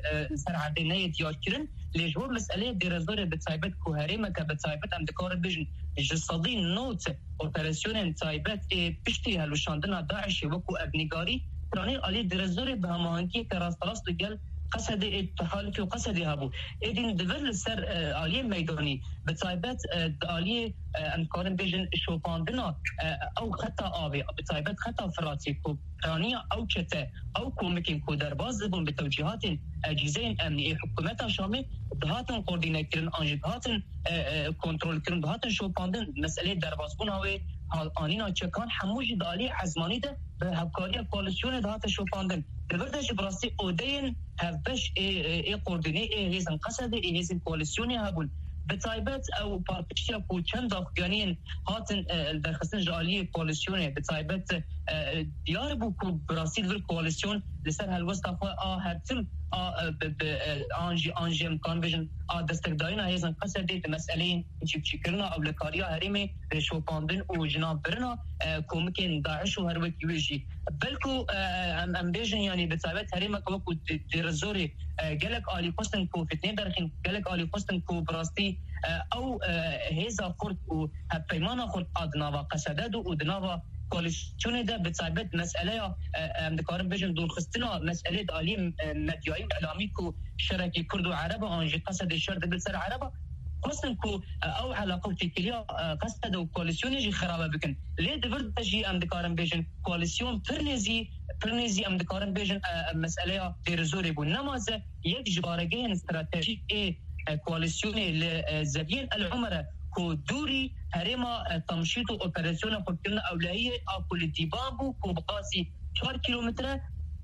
Speaker 5: سر عدينية ياكرن لجوا مسألة درزور بتايبت كوهريمة كبتايبت أم دكارن بيجن جسدين نوت أوبراسيون تايبت بشتي هلوشاندنا داعشي وكو أبنيغاري راني علي درزوري بهمانكي كراس تراس لقال قصد التحالف وقصد هابو إذن دفر لسر آلية ميداني بتايبت آلية أنكارن بيجن شوفاندنا أو خطا آبي بتايبت خطا فراتي كو رانية أو كتا أو كومكين كو درباز بون بتوجيهات أجهزة أمنية حكومات شامل دهاتن كوردينيت كرن أنجي دهاتن كنترول كرن دهاتن شوفاندن مسألة درباز بون هاوي آنینا چکان هموش دالی عزمانی ده به همکاری کوالسیون دهات شوفاندن دبردش براستی اودین هفبش ای قردنی ای هیزن قصد ای هیزن کوالسیونی هبون بتايبت او بارتيشيا كو چند افغانين هاتن درخصن جاليه كواليسيون بتايبت ديار بو كو برازيل في كواليسيون لسر هالوسط اه هرتم اه انجي انجي امكان فيجن اه دستقدارنا هيزن قصدي مسالين تشكرنا او لكاريا هريمي شوباندن وجناب برنا كو ممكن داعش وهروكي ويجي بلكو ام بيجن يعني بتايبت هريمه كو ديرزوري قالك الي قسن كو فتنه درخين قالك الي قسن كو براستي او هيزا خرط وبيمانا خرط ادناوا قصداد ودناوا كواليسيون ده بتايبت مساله ام دكارم بيجن دور خستنا مساله عليم مدياي اعلامي كو شركه كرد وعرب انجي قصد الشرط بالسر عرب قسم كو او علاقه تكليا قصد وكواليسيون يجي خرابه بكن ليه دبرت جي ام دكارم بيجن كواليسيون برنيزي برنيزي ام دكارم بيجن مساله ديرزوري بو نماز يجبارجين استراتيجي اي كواليسيون لزبين العمره كو دوري هرما تمشيط اوبراسيون فكرنا اوليه اكل ديبابو كو بقاسي أربعة كيلومتر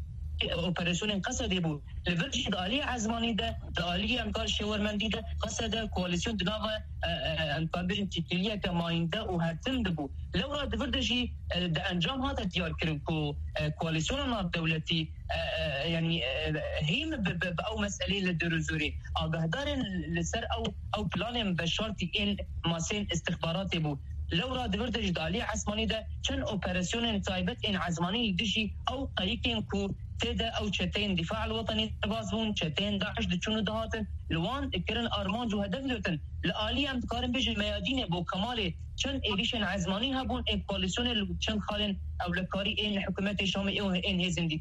Speaker 5: اوبراسيون قصد بو لفرج دالي عزماني ده دالي امكار شاورمندي ده قصد كواليسيون دناغا امكار بيجن تكليه كماين ده وهتم دبو لو راد فردجي ده انجام هذا ديار كرنكو كواليسيون الدولتي يعني هيم او مساله للدرزوري اقدر لسر او او بلان بشرطي ان ماسين استخباراتي بو لو راد فردج دالي عزماني ده كان اوبراسيون تايبت ان عزماني دشي او قيكين كو تدا او شتين دفاع الوطني تبازون شتين داعش دچون دهاتن لوان كرن ارمان جو هدف لوتن لالي ام تقارن بيج الميادين بو كمال چن اديشن عزماني هبون ان كواليسيون چن خالن او لكاري ان حكومت شامل او ان هزن ديت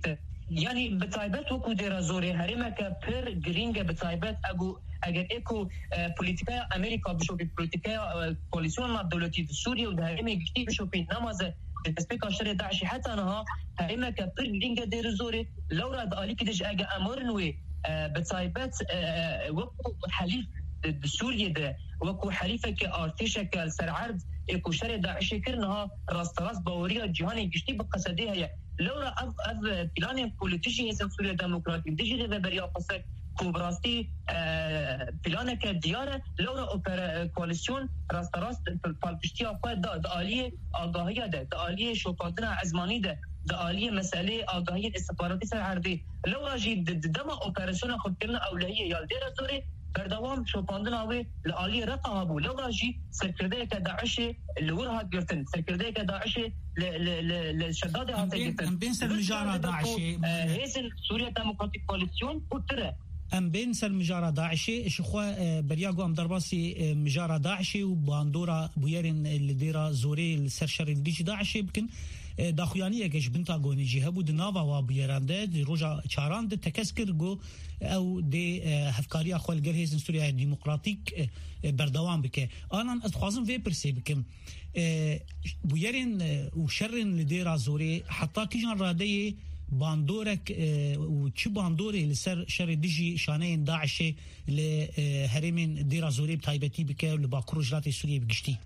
Speaker 5: يعني بتايبت وكو ديرا زوري هرمك بير جرينجا بتايبت اجو اگر ايكو بوليتيكا امريكا بشوفي بوليتيكا كواليسيون مع دولتي سوريا ودهرمي كتير بشوفي نماذج تسبيك شر داعش حتى انها هرمك بير جرينجا ديرا زوري لو راد عليك دج اجا امرنوي بتايبت وكو حليف سوريا ده وكو حليفك ارتشك السرعرض ايكو شر داعش كرنها راس راس باوريا جهاني جشتي بقصديها هي لورا اف اف بلان بوليتيشن سوريا ديمقراطيك ديجي ده بريا قصك كوبراستي بلانك دياره لورا اوبر كواليسيون راس راس بالبشتي اقوى دا داليه اغاهيه ده داليه شوفاتنا عزماني ده داليه مساله اغاهيه استخباراتي سرعرضي لورا جي دما اوبراسيون خدنا اولويه يا دير سوري بردوام شوفاندنا وي لالي رقم ابو لورا جي سكرديه كداعش اللي ورها جرتن سكرديه كداعش للشداد هذا
Speaker 4: ام بين سلمجاره داعش
Speaker 5: هيزن سوريا ديمقراطيك كواليسيون وترى
Speaker 4: ام بين سلمجاره داعش شخوا برياغو ام درباسي مجاره داعش وباندورا بويرن اللي ديرا زوري السرشر الديش داعش يمكن داخویانی اگش بنتاگونی جهبو دناوا و بیرانده روجا چاران ده تکسکر گو او ده هفکاری اخوال گرهیزن سوریا ديمقراطيك بردوام بکه آنان از خوازم وی پرسی بکم بویرین و شرین لدیرا زوری حتی کجان راده باندورك و چی باندوری لسر شر دیجی شانه داعش لهرمین دیرا زوری بتایبتی بکه لباکرو جلات سوریه بگشتی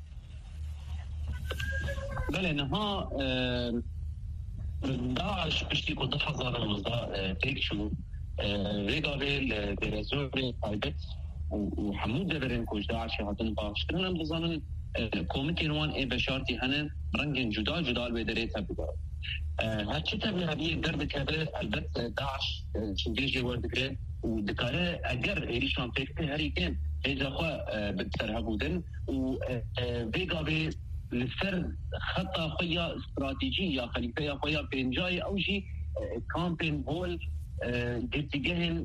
Speaker 6: بله نها داعش بشتي كنت حضر المصدر تيكشو ريغابيل برزوري تايبت وحمود دبرين كوش داعش هاتن باش كنا بزانن كوميتي نوان اي بشارتي هنن رنجن جدا جدا البدريتها بدا هاتشي تبلي هذه درد كبير البت داعش شنجيجي وردقرين ودكاره اگر ايريشان فيكتي هريكين اذا خوا بترهبودن وريغابيل لسر خطة خويا استراتيجية خليفية خويا بينجاي أو شيء كامبين هول جتجهن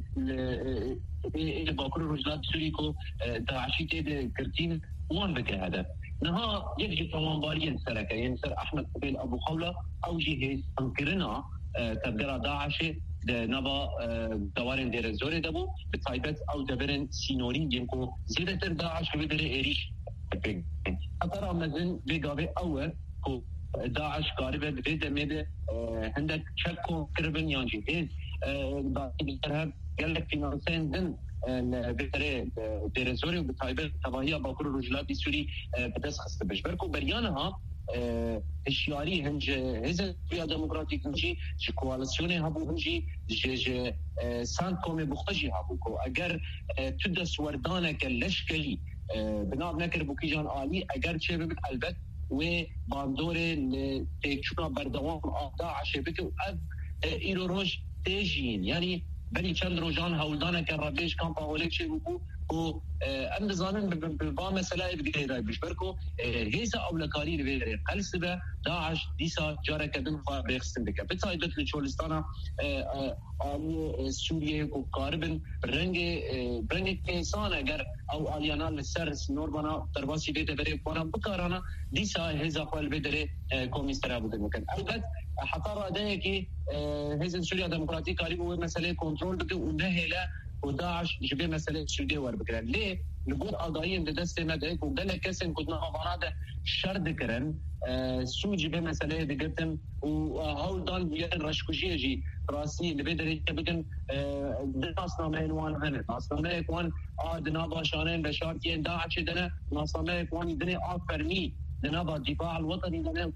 Speaker 6: لباكر الرجلات سوريكو داعشي تيد كرتين وان بك هذا نها يجي تمام بارين سركة ينسر أحمد قبيل أبو خولة أو شيء أنكرنا تبدأ داعشي نبا دوارن دير الزوري دبو بتايبت أو دبرن سينورين ينكو زيادة داعش بدر إيريش أترى مزن بيجابي أول كو داعش قاربة بيدا ميدا عندك شكو كربن يانجي إيه بعد الإرهاب قال لك فينانسين دن بتري ديرزوري وبتايبة تباهية باكر الرجلات السوري بدس خست بجبركو بريانها الشياري هنج هزن فيها ديمقراطيك هنجي جي كواليسيوني هابو هنجي جي جي سانت كومي بختجي هابوكو اگر تدس وردانك اللشكلي بناب نكر بوكيجان آلي اگر چه ببت البت و باندوري تيكشونا بردوام داعش بك اب ايرو روش تيجين يعني بني چند روجان هولدانك الربيش كامبا هوليك شي بوكو و ام نظامن بالبا مسألة بغيرها بيشبركو هيسا أولكاري لبيري قلسبة داعش ديسا جارك دن خواه بيخستن بك بتايدت لشولستانا آلي سوريا وقاربن رنگ رنگ كيسان اگر او آليانا لسر نوربانا درباسي بيته بري بوانا بكارانا ديسا هيزا خواه البيدري كوميسترا بودن مكان البت حتى رأيه كي هيزن سوريا ديمقراطيك قريبا مسألة كنترول بك ونهلا وداعش جبه مسألة سوريا وربكرن ليه نقول قضايا دست مدعك وقال كسن كنا غفراده شرد كرن سو جبه مسألة دقتم وهول دان بيان رشكوشيه جي راسي اللي بدر يبقن ناسنا مينوان هنا ناسنا ميكوان آدنا باشانين بشارتين داعش دنا ناسنا ميكوان دنا آفرمي دنا الدفاع الوطني دنا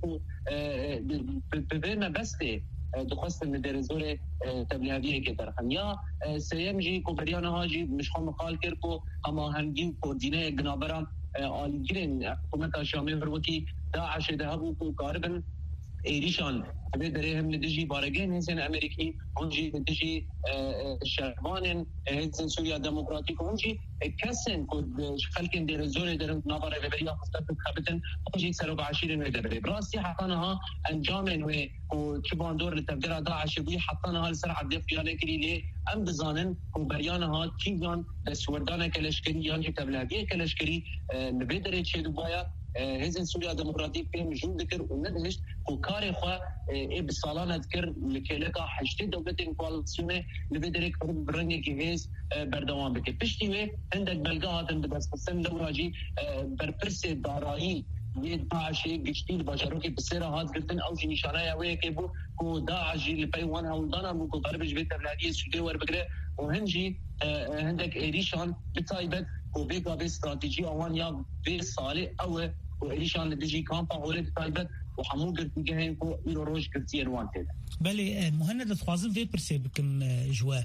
Speaker 6: ببيرنا بسته دخست من درزور تبلیغیه که درخم یا سیم جی کو بریان هاجی مش خام قال کرکو اما هنگی کوردینه گنابرام آلیگرین حکومت شامی فروتی داعش دهبو کو کاربن ایریشان به درهم ندجی بارگین هزن امریکی اونجی ندجی شهوان هزن سوریا دموکراتیک اونجی کسن کد خلکن در زور در نابره و بریا خستت خبتن اونجی سر و عشیر نوی دبره براستی حقانها انجام نوی و چبان دور لتبدیل داعش بوی حقانها لسر عبدی قیانه کلی لی ام بزانن و بریانها چیزان سوردانه کلشکری یانجی تبلیغیه کلشکری نوی دره چه دوبایا هزن سوريا ديمقراطيك فيهم جون ذكر وندهش وكاري خو اي بالصالانه ذكر لك حشتي دوله الكواليسيون اللي بدرك برني كيس بردوام بك بشتي عندك بلغات بدس قسم دوراجي بربرسي دارایی یه داعشی گشتیل باجروکی بسیار هات گرفتن او جی نشانه اوی که بو کو داعشی لپیوان هولدانا بو کو غربش بیت بلادی سودی ور بگره و هنجی عندك ایریشان بتایبت و بیگا به استراتژی آوان یا به سالی او و ایریشان دیجی کامپا اول بتایبت و همون گرتی که هن کو ایرو روش گرتی روان تیده.
Speaker 4: بله مهند لتخوازن في برسي بكم جوا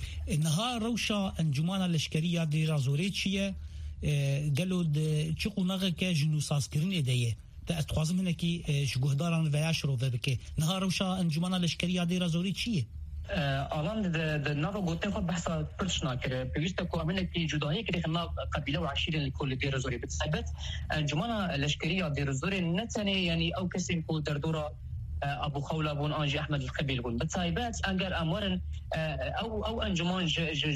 Speaker 4: انها روشا انجمان الاشكريه دي رازوري چيه قالوا تشقوا نغك جنوساس كرين ايديه تخوازن هناكي شغهداران وياشرو بك نهار روشا انجمان الاشكريه دي رازوري چيه
Speaker 5: الان د نو گوتن خود بحث پرشنا کرد پیوست کو امنه کی جدایی که خنا قبیله و عشیره لكل دیر زوری بتثبت انجمان الاشكريه دیر زوری نتنی یعنی او کسی کو در دوره ابو خوله بون انجي احمد القبيل بون بتايبات انقر امورن او او انجمان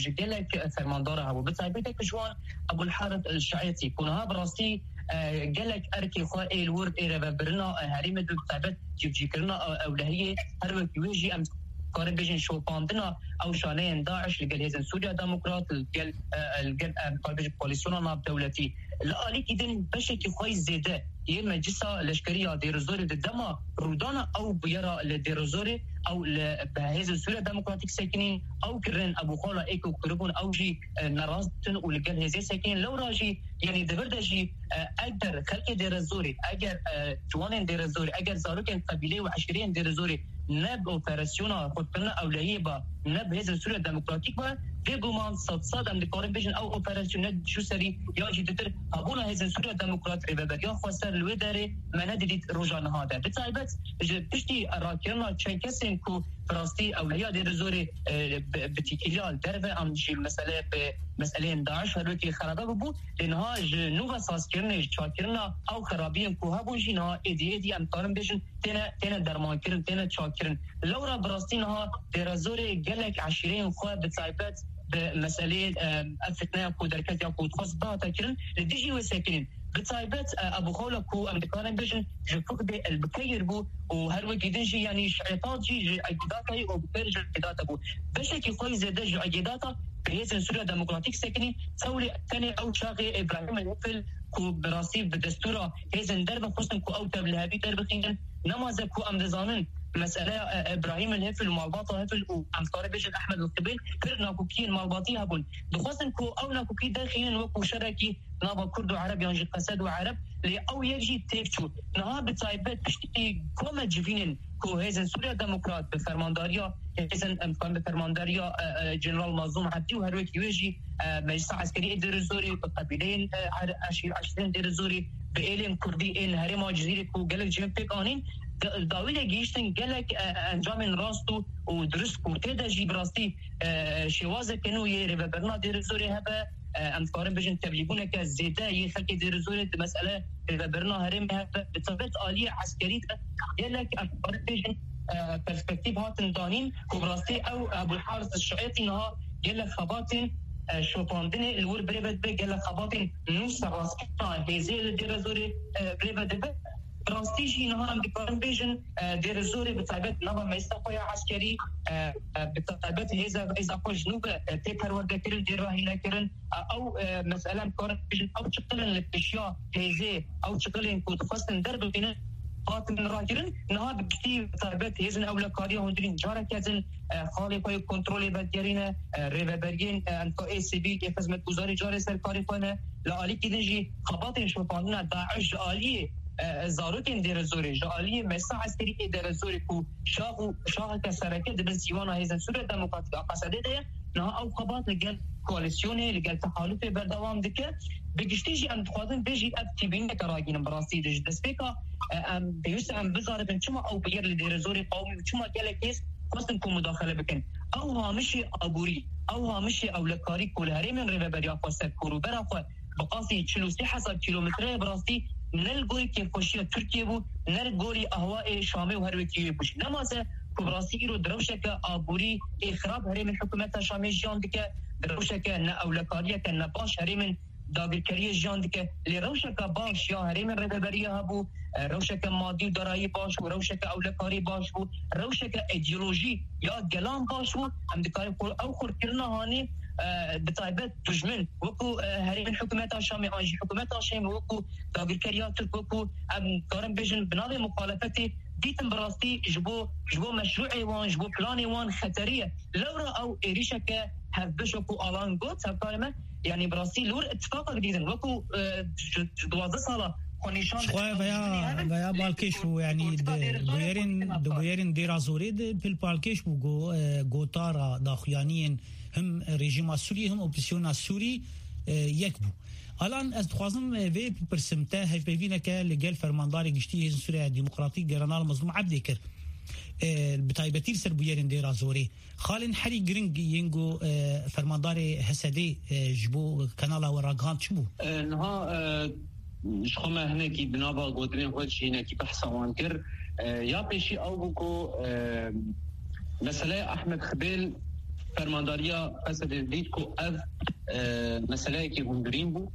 Speaker 5: جلك فرماندارها وبتايبات كجوان ابو الحارث الشعيطي كونها براسي قالك اركي خوائي الورد ايرا برنا هريم بتايبات جيب كرنا اولهيه هر ويجي ام قارب بيجن شو باندنا او شانين داعش لقال هيزن سوريا ديمقراط قال قال قارب كواليسيون دولتي لا عليك اذن بشكل خوي زياده هي المجلسه الاشكريه دير زوري الدما رودانا او بيرا لدير زوري او بهذا سوريا ديمقراطيك ساكنين او كرن ابو خوله ايكو كربون او جي نراستن ولقال هذي ساكنين لو راجي يعني دبردجي اقدر خلق دير زوري اجر جوانين دير زوري اجر زاروكن قبيله وعشرين دير زوري نب اوبراسيونا خدنا اولهيه با نب هذا سوريا ديمقراطيك با ديغومان صد صد ام ديكورن بيجن او اوبراسيون شو سري يا جي دتر ابونا هذا سوريا ديمقراط ريبابر يا خسر الوداري ما نديت روجان هذا بتايبت بتشتي راكينا تشيكسن كو فراستي اولهيه دير زوري بتيكيال دربه ام شي مساله بمساله داعش هلوكي خرابه بو لانها نوغا ساسكرني تشاكرنا او خرابين كو هبوجينا ايدي ايدي ام قارن بيجن تنا تنا درمان كرن تنا تشاكرن لورا براستينها دير زوري قالك عشرين خو بتايبت بمساله افتنا كو دركات يا كو تخصبا تكرن ديجي وساكنين بتايبت ابو خوله كو ام دكارن بيجن جفوك دي البكير بو وهرو جدنجي يعني شعيطات جي عقيداتي او بيرج عقيدات ابو بشكل خوي زاد عقيداته بهيزن سوريا ديمقراطيك ساكنين تولي ثاني او شاغي ابراهيم الهفل كو براسي بالدستور هيزن درب خصن كو او تبلهابي درب خينن نماذج كو ام دزانن مسألة إبراهيم الهفل مالباطة هفل وعم طارق بيجن أحمد القبيل كرنا كوكين مالباطيها بون دخوصن كو أونا كوكي داخلين وكو شركي نابا كرد وعرب ينجي قسد وعرب لي أو يجي تيكشو نها بتايبت بشتي كوما جيفينين كو هيزن سوريا ديمقراط بفرمانداريا هيزن أمكان بفرمانداريا جنرال مازوم عبدي وهروك يجي مجلس عسكري دير الزوري بقبيلين عشير عشرين دير الزوري بإيلين كردي إن هرما جزيرة كو قالك جيم بيك آنين داویل گیشتن گلک انجام راستو و درست کوته د جبراستی شواز کنو یه ربرنا دیر زوری هبه امکارم بجن تبلیغونه که زیاده یه خلک دیر زوری د مسئله ربرنا هرم هبه بطبیعت عالی عسکری گلک امکارم بجن پرسپکتیو هاتن دانین کبراستی او ابو الحارث الشعيطي نها گلک خباتن شوپاندن الور بريبت به گلک خباتن نوس راسکتا هزیل دیر زوری بريبت به راستيجي نهار بكارن بيجن دير الزوري بتعبت نظام ميستقوية عسكري بتعبت هذا إذا قل جنوب تكر ورد كرن دير راهينا كرن أو مسألة بكارن بيجن أو تشتغلن الاشياء هذا أو تشتغلن كود خاصة درب بينا قاتل راكرن نهار بكتي بتعبت هذا أولى كاريا هندرين جارة كذن خالي قوي كنترول بديرينا ريفابرجين أنت إيه سبي كفزمة وزارة جارة سركاري قانا لا عليك نجي خباطين شو قانونا داعش آلية زاروكين دير الزوري جاليه مسا عسكري دير الزوري كو شاغو شاغ كسركه دبن سيوانا هيزن سوريا ديمقراطيك قصده ده نه او خبات لقال كواليسيوني لقال تحالف بردوام دكه بيجتيجي ام تخادن بيجي اكتيفين كراجين براسي دج دسبيكا ام بيوس ام بزاربن شما او بير لدير الزوري قومي شما قال كيس خاصن كو مداخله بكن او هامشي ابوري او هامشي او لكاري كل هري من ريبريا قصه كورو برافو بقاسي تشلو سي حسب كيلومتر براسي نلقوي كيف خوشيه تركيا بو نلقولي اهواء شامي وهروكي بوش نمازه كبراسي رو دروشك ابوري اخراب هري من حكومه شامي جان دك دروشك نا اولكاريه كان باش هري من داگیرکاری جان دیگه لی روشک باش یا هریم ردبری ها بو روشک مادی و دارایی باش و روشک اولکاری باش بو روشک ایدئولوژی یا گلان باش بو هم دکاری او خورکرنا هانی بطایبت دجمن وکو هریم حکومت آشامی آنجی حکومت آشامی وکو داگیرکاری ترک وکو ام کارم بیشن بنابه مخالفتی دیتم براستی جبو جبو مشروعی وان جبو پلانی وان خطریه لورا او ایریشه که هفبشوکو آلان گوت سبکارمه یعنی براستی لور اتفاق دیدن وکو دوازده ساله
Speaker 4: شخواه ویا ویا بالکش بو یعنی بویرین دو بویرین دیرا زوری پل بالکش بو گو گوتارا داخیانین هم رژیم سوری هم اپوزیسیون سوری یک بو الان از خوازم وی پرسمته هج ببینه که لگل فرمانداری گشتی هزن سوریه دموکراتیک گرانال مظلوم عبدی کر بتایبتیر سر بویرین دیرا زوری خالن حری گرنگ ینگو فرمانداری حسدی جبو کانالا و راگان چبو
Speaker 6: نها شخوما هناكي بنابا قدرين وجهي هناكي بحث وانكر يا بيشي او بكو مسألة احمد خبيل فرمانداريا قصد ديتكو اف مسألة كي هندرين بو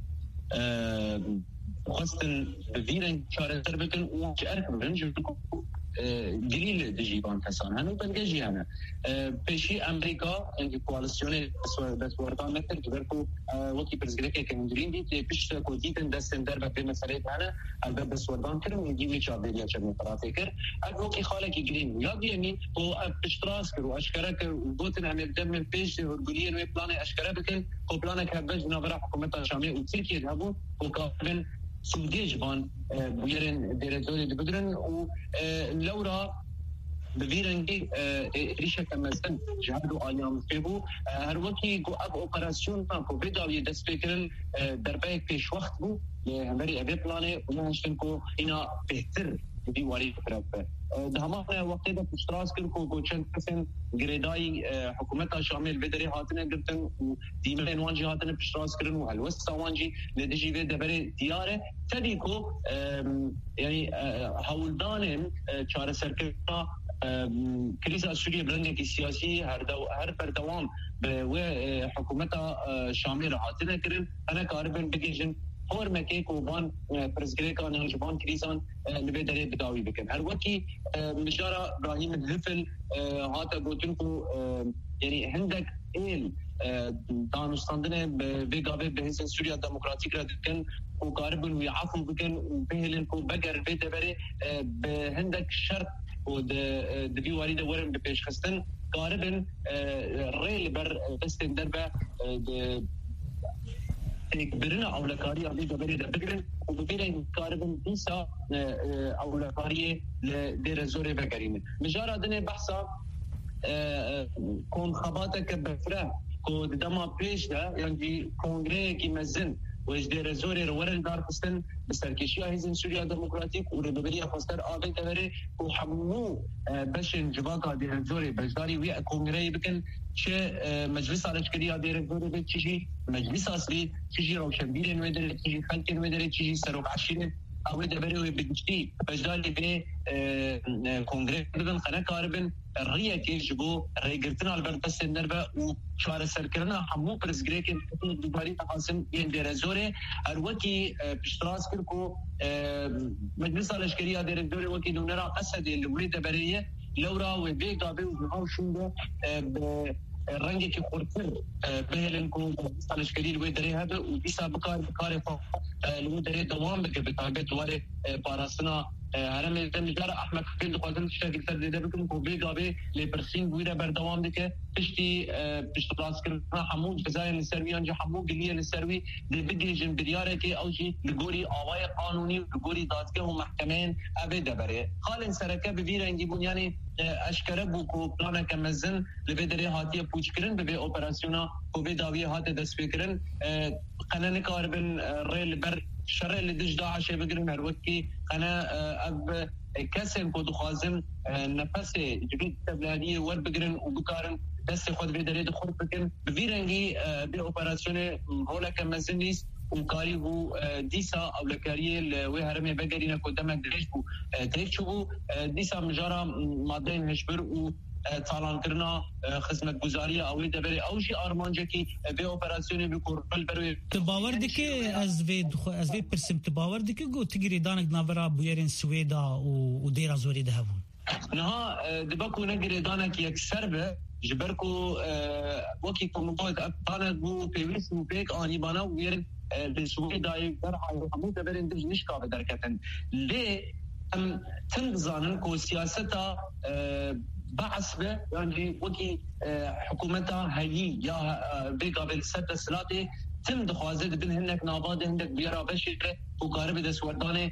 Speaker 6: خاصة بفيرن شارتر بكن وش ارك بنجو دليل دجيبان كسان هنو بنجي انا بيشي امريكا انجي كواليسيون بس وردان متر جبركو وكي برزغريكي كندرين دي بيش كوديتن دستن دربه بمسألة انا الباب بس وردان كرم يجي لي شابيليا چمي فراتيكر اكو خالك جرين يا يعني هو بشتراس كرو اشكرك وبوتن عم يبدا من بيش ورغولين وي بلان اشكره بكن كو بلانك هبج نبره حكومه الشاميه وتركيا يذهبوا وكان سوديج بان بيرن ديريتوري بدرن و لورا بفيرنجي ريشه كمسن جهادو ايام فيبو هر وقتي جو اب اوبراسيون كو بداوي دسبيكرن درباي پیش وقت بو همري ابي بلانه ونشتن كو اينا بهتر دي واري فرق دهما وقت ده اشتراك كو کوچن پسن گریدای حکومت شامل بدري هاتنه گرتن و دیمن وانجی هاتنه اشتراك کرن و الوسط وانجی لدجي به دبر دیاره تدی کو یعنی هولدان چاره سرکتا کلیسا سوریه برنده کی سیاسی هر دو هر پر دوام به حکومت شامل هاتنه کرن انا کاربن بگیجن اور مکه کوبان پرزګریکا نه جبان کریسان لبه درې بداوی بکن هر وکی مشاره ابراهیم الهفل هاته گوتن کو یعنی هندک ایل دانستاندنه بگاوه به حسن سوریا دموکراتیک را دکن و کاربن و عفو بکن بهلن کو بگر بیت بره به هندک شرط و د دی وارد ورم به پیش خستن کاربن ریل بر دست دربه برنا اولکاری علی دبری دبرن و ببینن کاربن دیسا اولکاری لدیر زوره بگرینه مجارا دنه بحثا کن خباته که بفره که دما پیش ده یعنی کنگره کی مزن و اجدیر زوره رو ورن دار کستن بسرکشی هزن سوریا دموکراتیک و رببری خواستر آقای دبره و حمو بشن جواقا دیر زوره بجداری وی کنگره بکن چه مجلس عسکری دیر زوره به چیزی مجلس اصلی چیزی روشنبیر نمیداره چیزی خلق نمیداره چیزی سروب عشیر اوه دبره و بگشتی بجداری به کنگره بدن خانه کاربن ریه که جبو ریگرتن البرد دست نربه و شوار سرکرنا همو پرزگریکن دوباری تقاسم این دیر زوره هر وکی پشتراز کر کو مجلس عسکری دیر زوره وکی دونرا اسد لولی دبریه لورا و بیگا به و شونده به رنگی که خورتر بهلن کو عسکری لوی دره هده و دیسا بکار بکار فا لوی دره دوام بکر بتابت واره پاراستنا هرم مجار احمد خفیل قادم شکل تر دیده بکن کو بیگا به لپرسین بویره بردوام دکه پشتی پشت راس کرنا همو جزای نسروی انجا همو گلیه نسروی دی بگیجن بریاره که اوجی لگوری آوای قانونی و لگوری دادگه و محکمین اوه دبره خال سرکه ببیره انگی بونیانی اشکره بو کو پلانا کمزن لبه دره هاتیه پوچ کرن ببه اپراسیونا کو به داویه هات دست بکرن قنن کاربن ریل بر شرع لدش داعش بگرن هر وقت که قنا اب کسیم کو دخوازم نفس جبید تبلادیه ور بگرن و بکارن دست خود به دره خود بکن بویرنگی به اپراسیون هولا کمزن نیست وكاري بو ديسا اولكاريه لوي هرمي بگرينا قدامك دريش بو دريش بو ديسا مجارا مادين هشبر و تالان کرنا خدمت گزاری اوی دبری اوجی آرمانجه کی به اپراسیونی بکوربل بروی
Speaker 4: باور دکی از وی از وی پرسم باور دکی گو تگری دانک نابرا بویرن سویدا و دیر زوری دهون
Speaker 6: نه دبکو نگری دانک یک سربه جبركو وكي كومبويد انا بو بيويس وبيك اني بانا وير بسوي داي درحا همو دبرن دج نشكا بدركتن ليه ام تنظن كو سياستا بعث به يعني وكي حكومتها هي يا بيقابل ست سلاتي تم دخوازد بين هنك ناباد هنك بيرا بشيره وقارب دسوردانه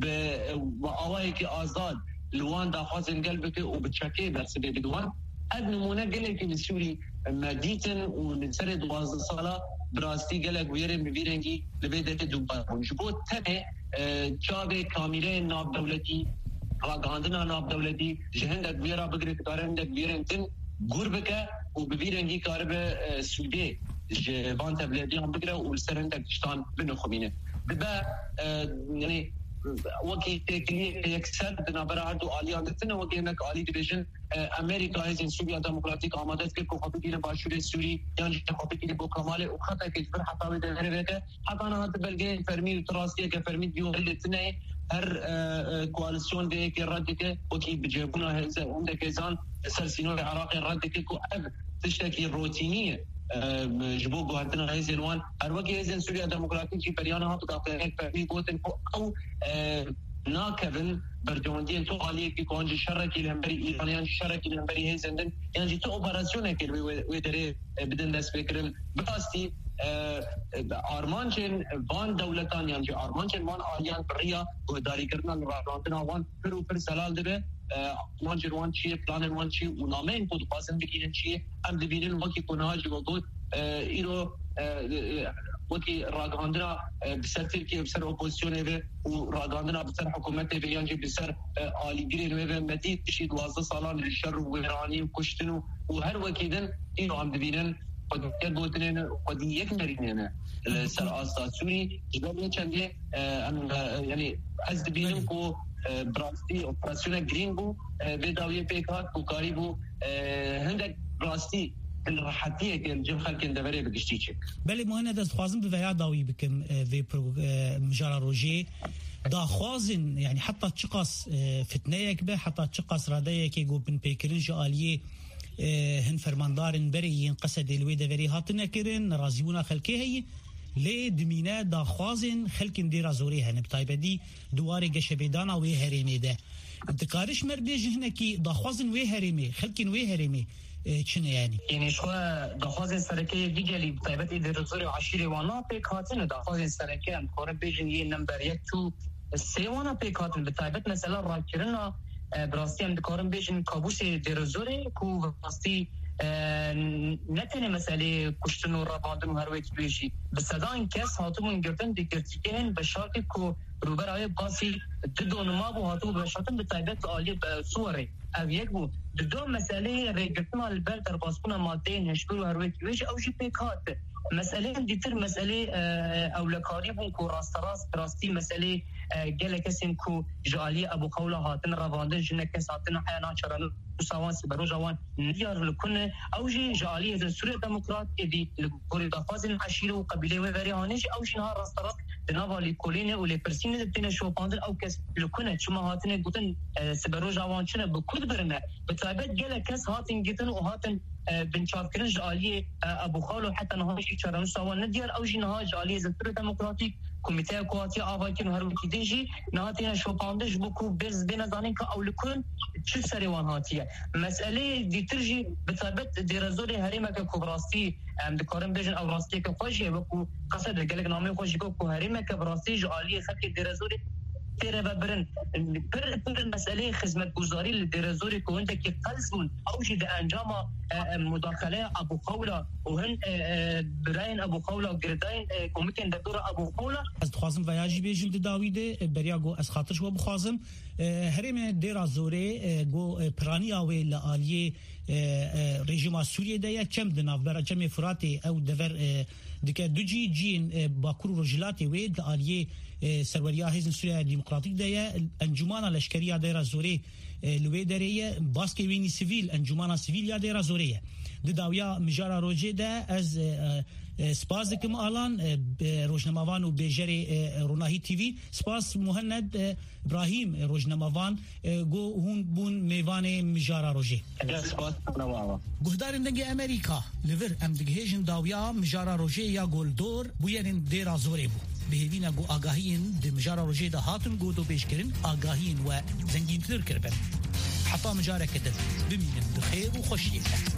Speaker 6: بأوايك آزاد لوان داخوازن قلبك وبتشكي بس بدوان اد نمونه قال لك السوري مديتن ونسرد دوازده ساله براستي قال لك ويرن بيرنجي لبيدت دوبا ونجبوت تبع جاب كاميرا ناب دولتي راغاندنا ناب دولتي جهندك بيرا بقري كارندك بيرنتن غربك وبيرنجي كارب سودي جبان تبلدي هم بقرا والسرندك شتان بنو خمينه ببا يعني وكي تكلي يكسر نبرات آلیاتنا وكي هناك آلی دیویژن امریکا هزین سوریا دموکراتیک آمادت که کوفتی که باشور سوری یعنی کوفتی که با کمال او خطا که بر حتاوی داره که حتی نه بلگه فرمی تراستیه که فرمی دیوالتنه هر کوالسیون ده که رد که وكي بجيبونا هزه عندك زان سرسينو العراقي رد که کو اب تشتكي روتينيه جبوب وهاتنا هاي زينوان أروقي هاي زين سوريا ديمقراطية بريانا هاتو داخل فرمي قوتن أو ناكبن برجواندين تو عليه كي كونج شركي الهمبري إيرانيان شركي الهمبري هاي زندن يعني تو أوبراسيون كي ويدري بدن ناس فكرن بقاستي آرمانچن وان دولتان يعني آرمانچن وان آلیان بریا وداری کرنا راندنا وان فرو فر سلال دبه وان جروان چیه پلان وان چیه و نامه این بود بازم بگیرن چیه هم دبیرن وکی کناج و بود ایرو وکی راندنا بسر ترکیه بسر اپوزیسیون و راندنا بسر حکومت بیانجی بسر آلی گیرن و مدید بشید دوازده سالان شر و ایرانی و کشتن و هر وکیدن اینو هم دبیرن قد يقولون قد يكمرين السر أساسوري جبل يشندي يعني حزب بينكو براستي أوبراسيون جرينبو بداوية بيكات وكاريبو هندك براستي الراحتية كالجم خلك ندبري بقشتيشك.
Speaker 4: بله مهند از خوازم بویا داوی بکم في مجال روجي دا خوازن يعني حتى تشقص فتنيك به حتى تشقص راديك يقول بن بيكرين جاليه هن فرماندارن بريين قصد الويدا بري هاتنا كرن رازيونا خلكي هي لي دمينا دا خوازن خلكن ديرا زوريها نبتايبدي دواري قشبيدانا وي هريمي ده انتقارش مربيج هناكي دا خوازن وي هريمي خلكن وي هريمي چنه يعني
Speaker 5: يعني شو دا خوازن سركي ديجالي بتايبت ادير زوري وعشيري وانا بيك هاتنا دا خوازن سركي ام كورن بيجن ي نمبر يك تو سيوانا بيك هاتن بتايبت مثلا راكرنا براستی هم دکارم بیشن کابوس درزوره کو براستی نتنه مسئله کشتن و راباندن و هر وقت بیشی بسدان کس هاتمون گردن دیگرتیگهن بشارتی کو روبر آیه باسی دونما بو هاتو بشارتن به طیبت آلی سوره او یک بو دو مسئله ریگرتن البر در باسپون ماده نشبر و هر وقت بیشی او جی پیکات مسئله دیتر مسئله اولکاری بون کو راست راست راستی مسئله گله کسیم کو جالی ابو قولا هاتن رواندن جنه کس هاتن حیانا چرانو سوان سبرو جوان نیار لکنه او جی جالی از سوریه دموکرات ادی لکوری دافازن عشیره و قبیله و بریانش او جنها راست راست دنوالی کولینه و لپرسینه دبتینه شوپاندن او کس لکنه چما هاتن گوتن سبرو جوان چنه بکود برنه بطایبت گله کس هاتن گیتن و هاتن بنشاف كرن جاليه ابو خالو حتى نهاش شرن سوا ندير او جي نهاج جاليه زتر ديمقراطيك كوميتيه كواتي افاكن هر وقت ديجي نهاتينا شو باندش بوكو بز بين زانين كا او لكون شو سريوان هاتيه مساله دي ترجي بثبت درزوري هريمه كبراستي ام دكارن بيجن او راستي كخوجي بوكو قصد قالك نامي خوجي كو هريمه كبراستي جاليه خلك درزوري ترى ببرن بر بر مسألة خدمة جزاري للدرزوري كون ده كقلزون أوجد أنجام مداخلة أبو قولة وهن براين أبو قولة وجردين كوميتين دكتور أبو قولة.
Speaker 4: از خوازم ویاجی بیشتر داویده بریا گو از خاطرش و بخوازم هریم درازوری گو پرانی آوی لعالیه رژیم سوریه ده چم د نافبر چم فرات او دور دکه دوجی جین باکور رجلات وید عالیه سروریا حزب سوریه دموکراتیک ده انجمن لشکری دایره زوری لوی دریه باسکی وینی سیویل انجمن سیویل یا دایره زوریه د داویا مجارا روجه ده از سپاس کم آلان روزنامه‌وان و بیجری روناهی تیوی سپاس مهند ابراهیم روزنامه‌وان گو هون بون میوان مجارا روجه
Speaker 6: سپاس نواوا
Speaker 4: گهدارن دنگ امریکا لور ام دگهجن داویا مجارا روجه یا گولدور بویرن دیرا زوره بو بهوینا گو آگاهین د مجارا روجه ده هاتن گو دو پیش کرن آگاهین و زنگین تر کربن حتی مجارا کدن بمینن بخیر و خوشیه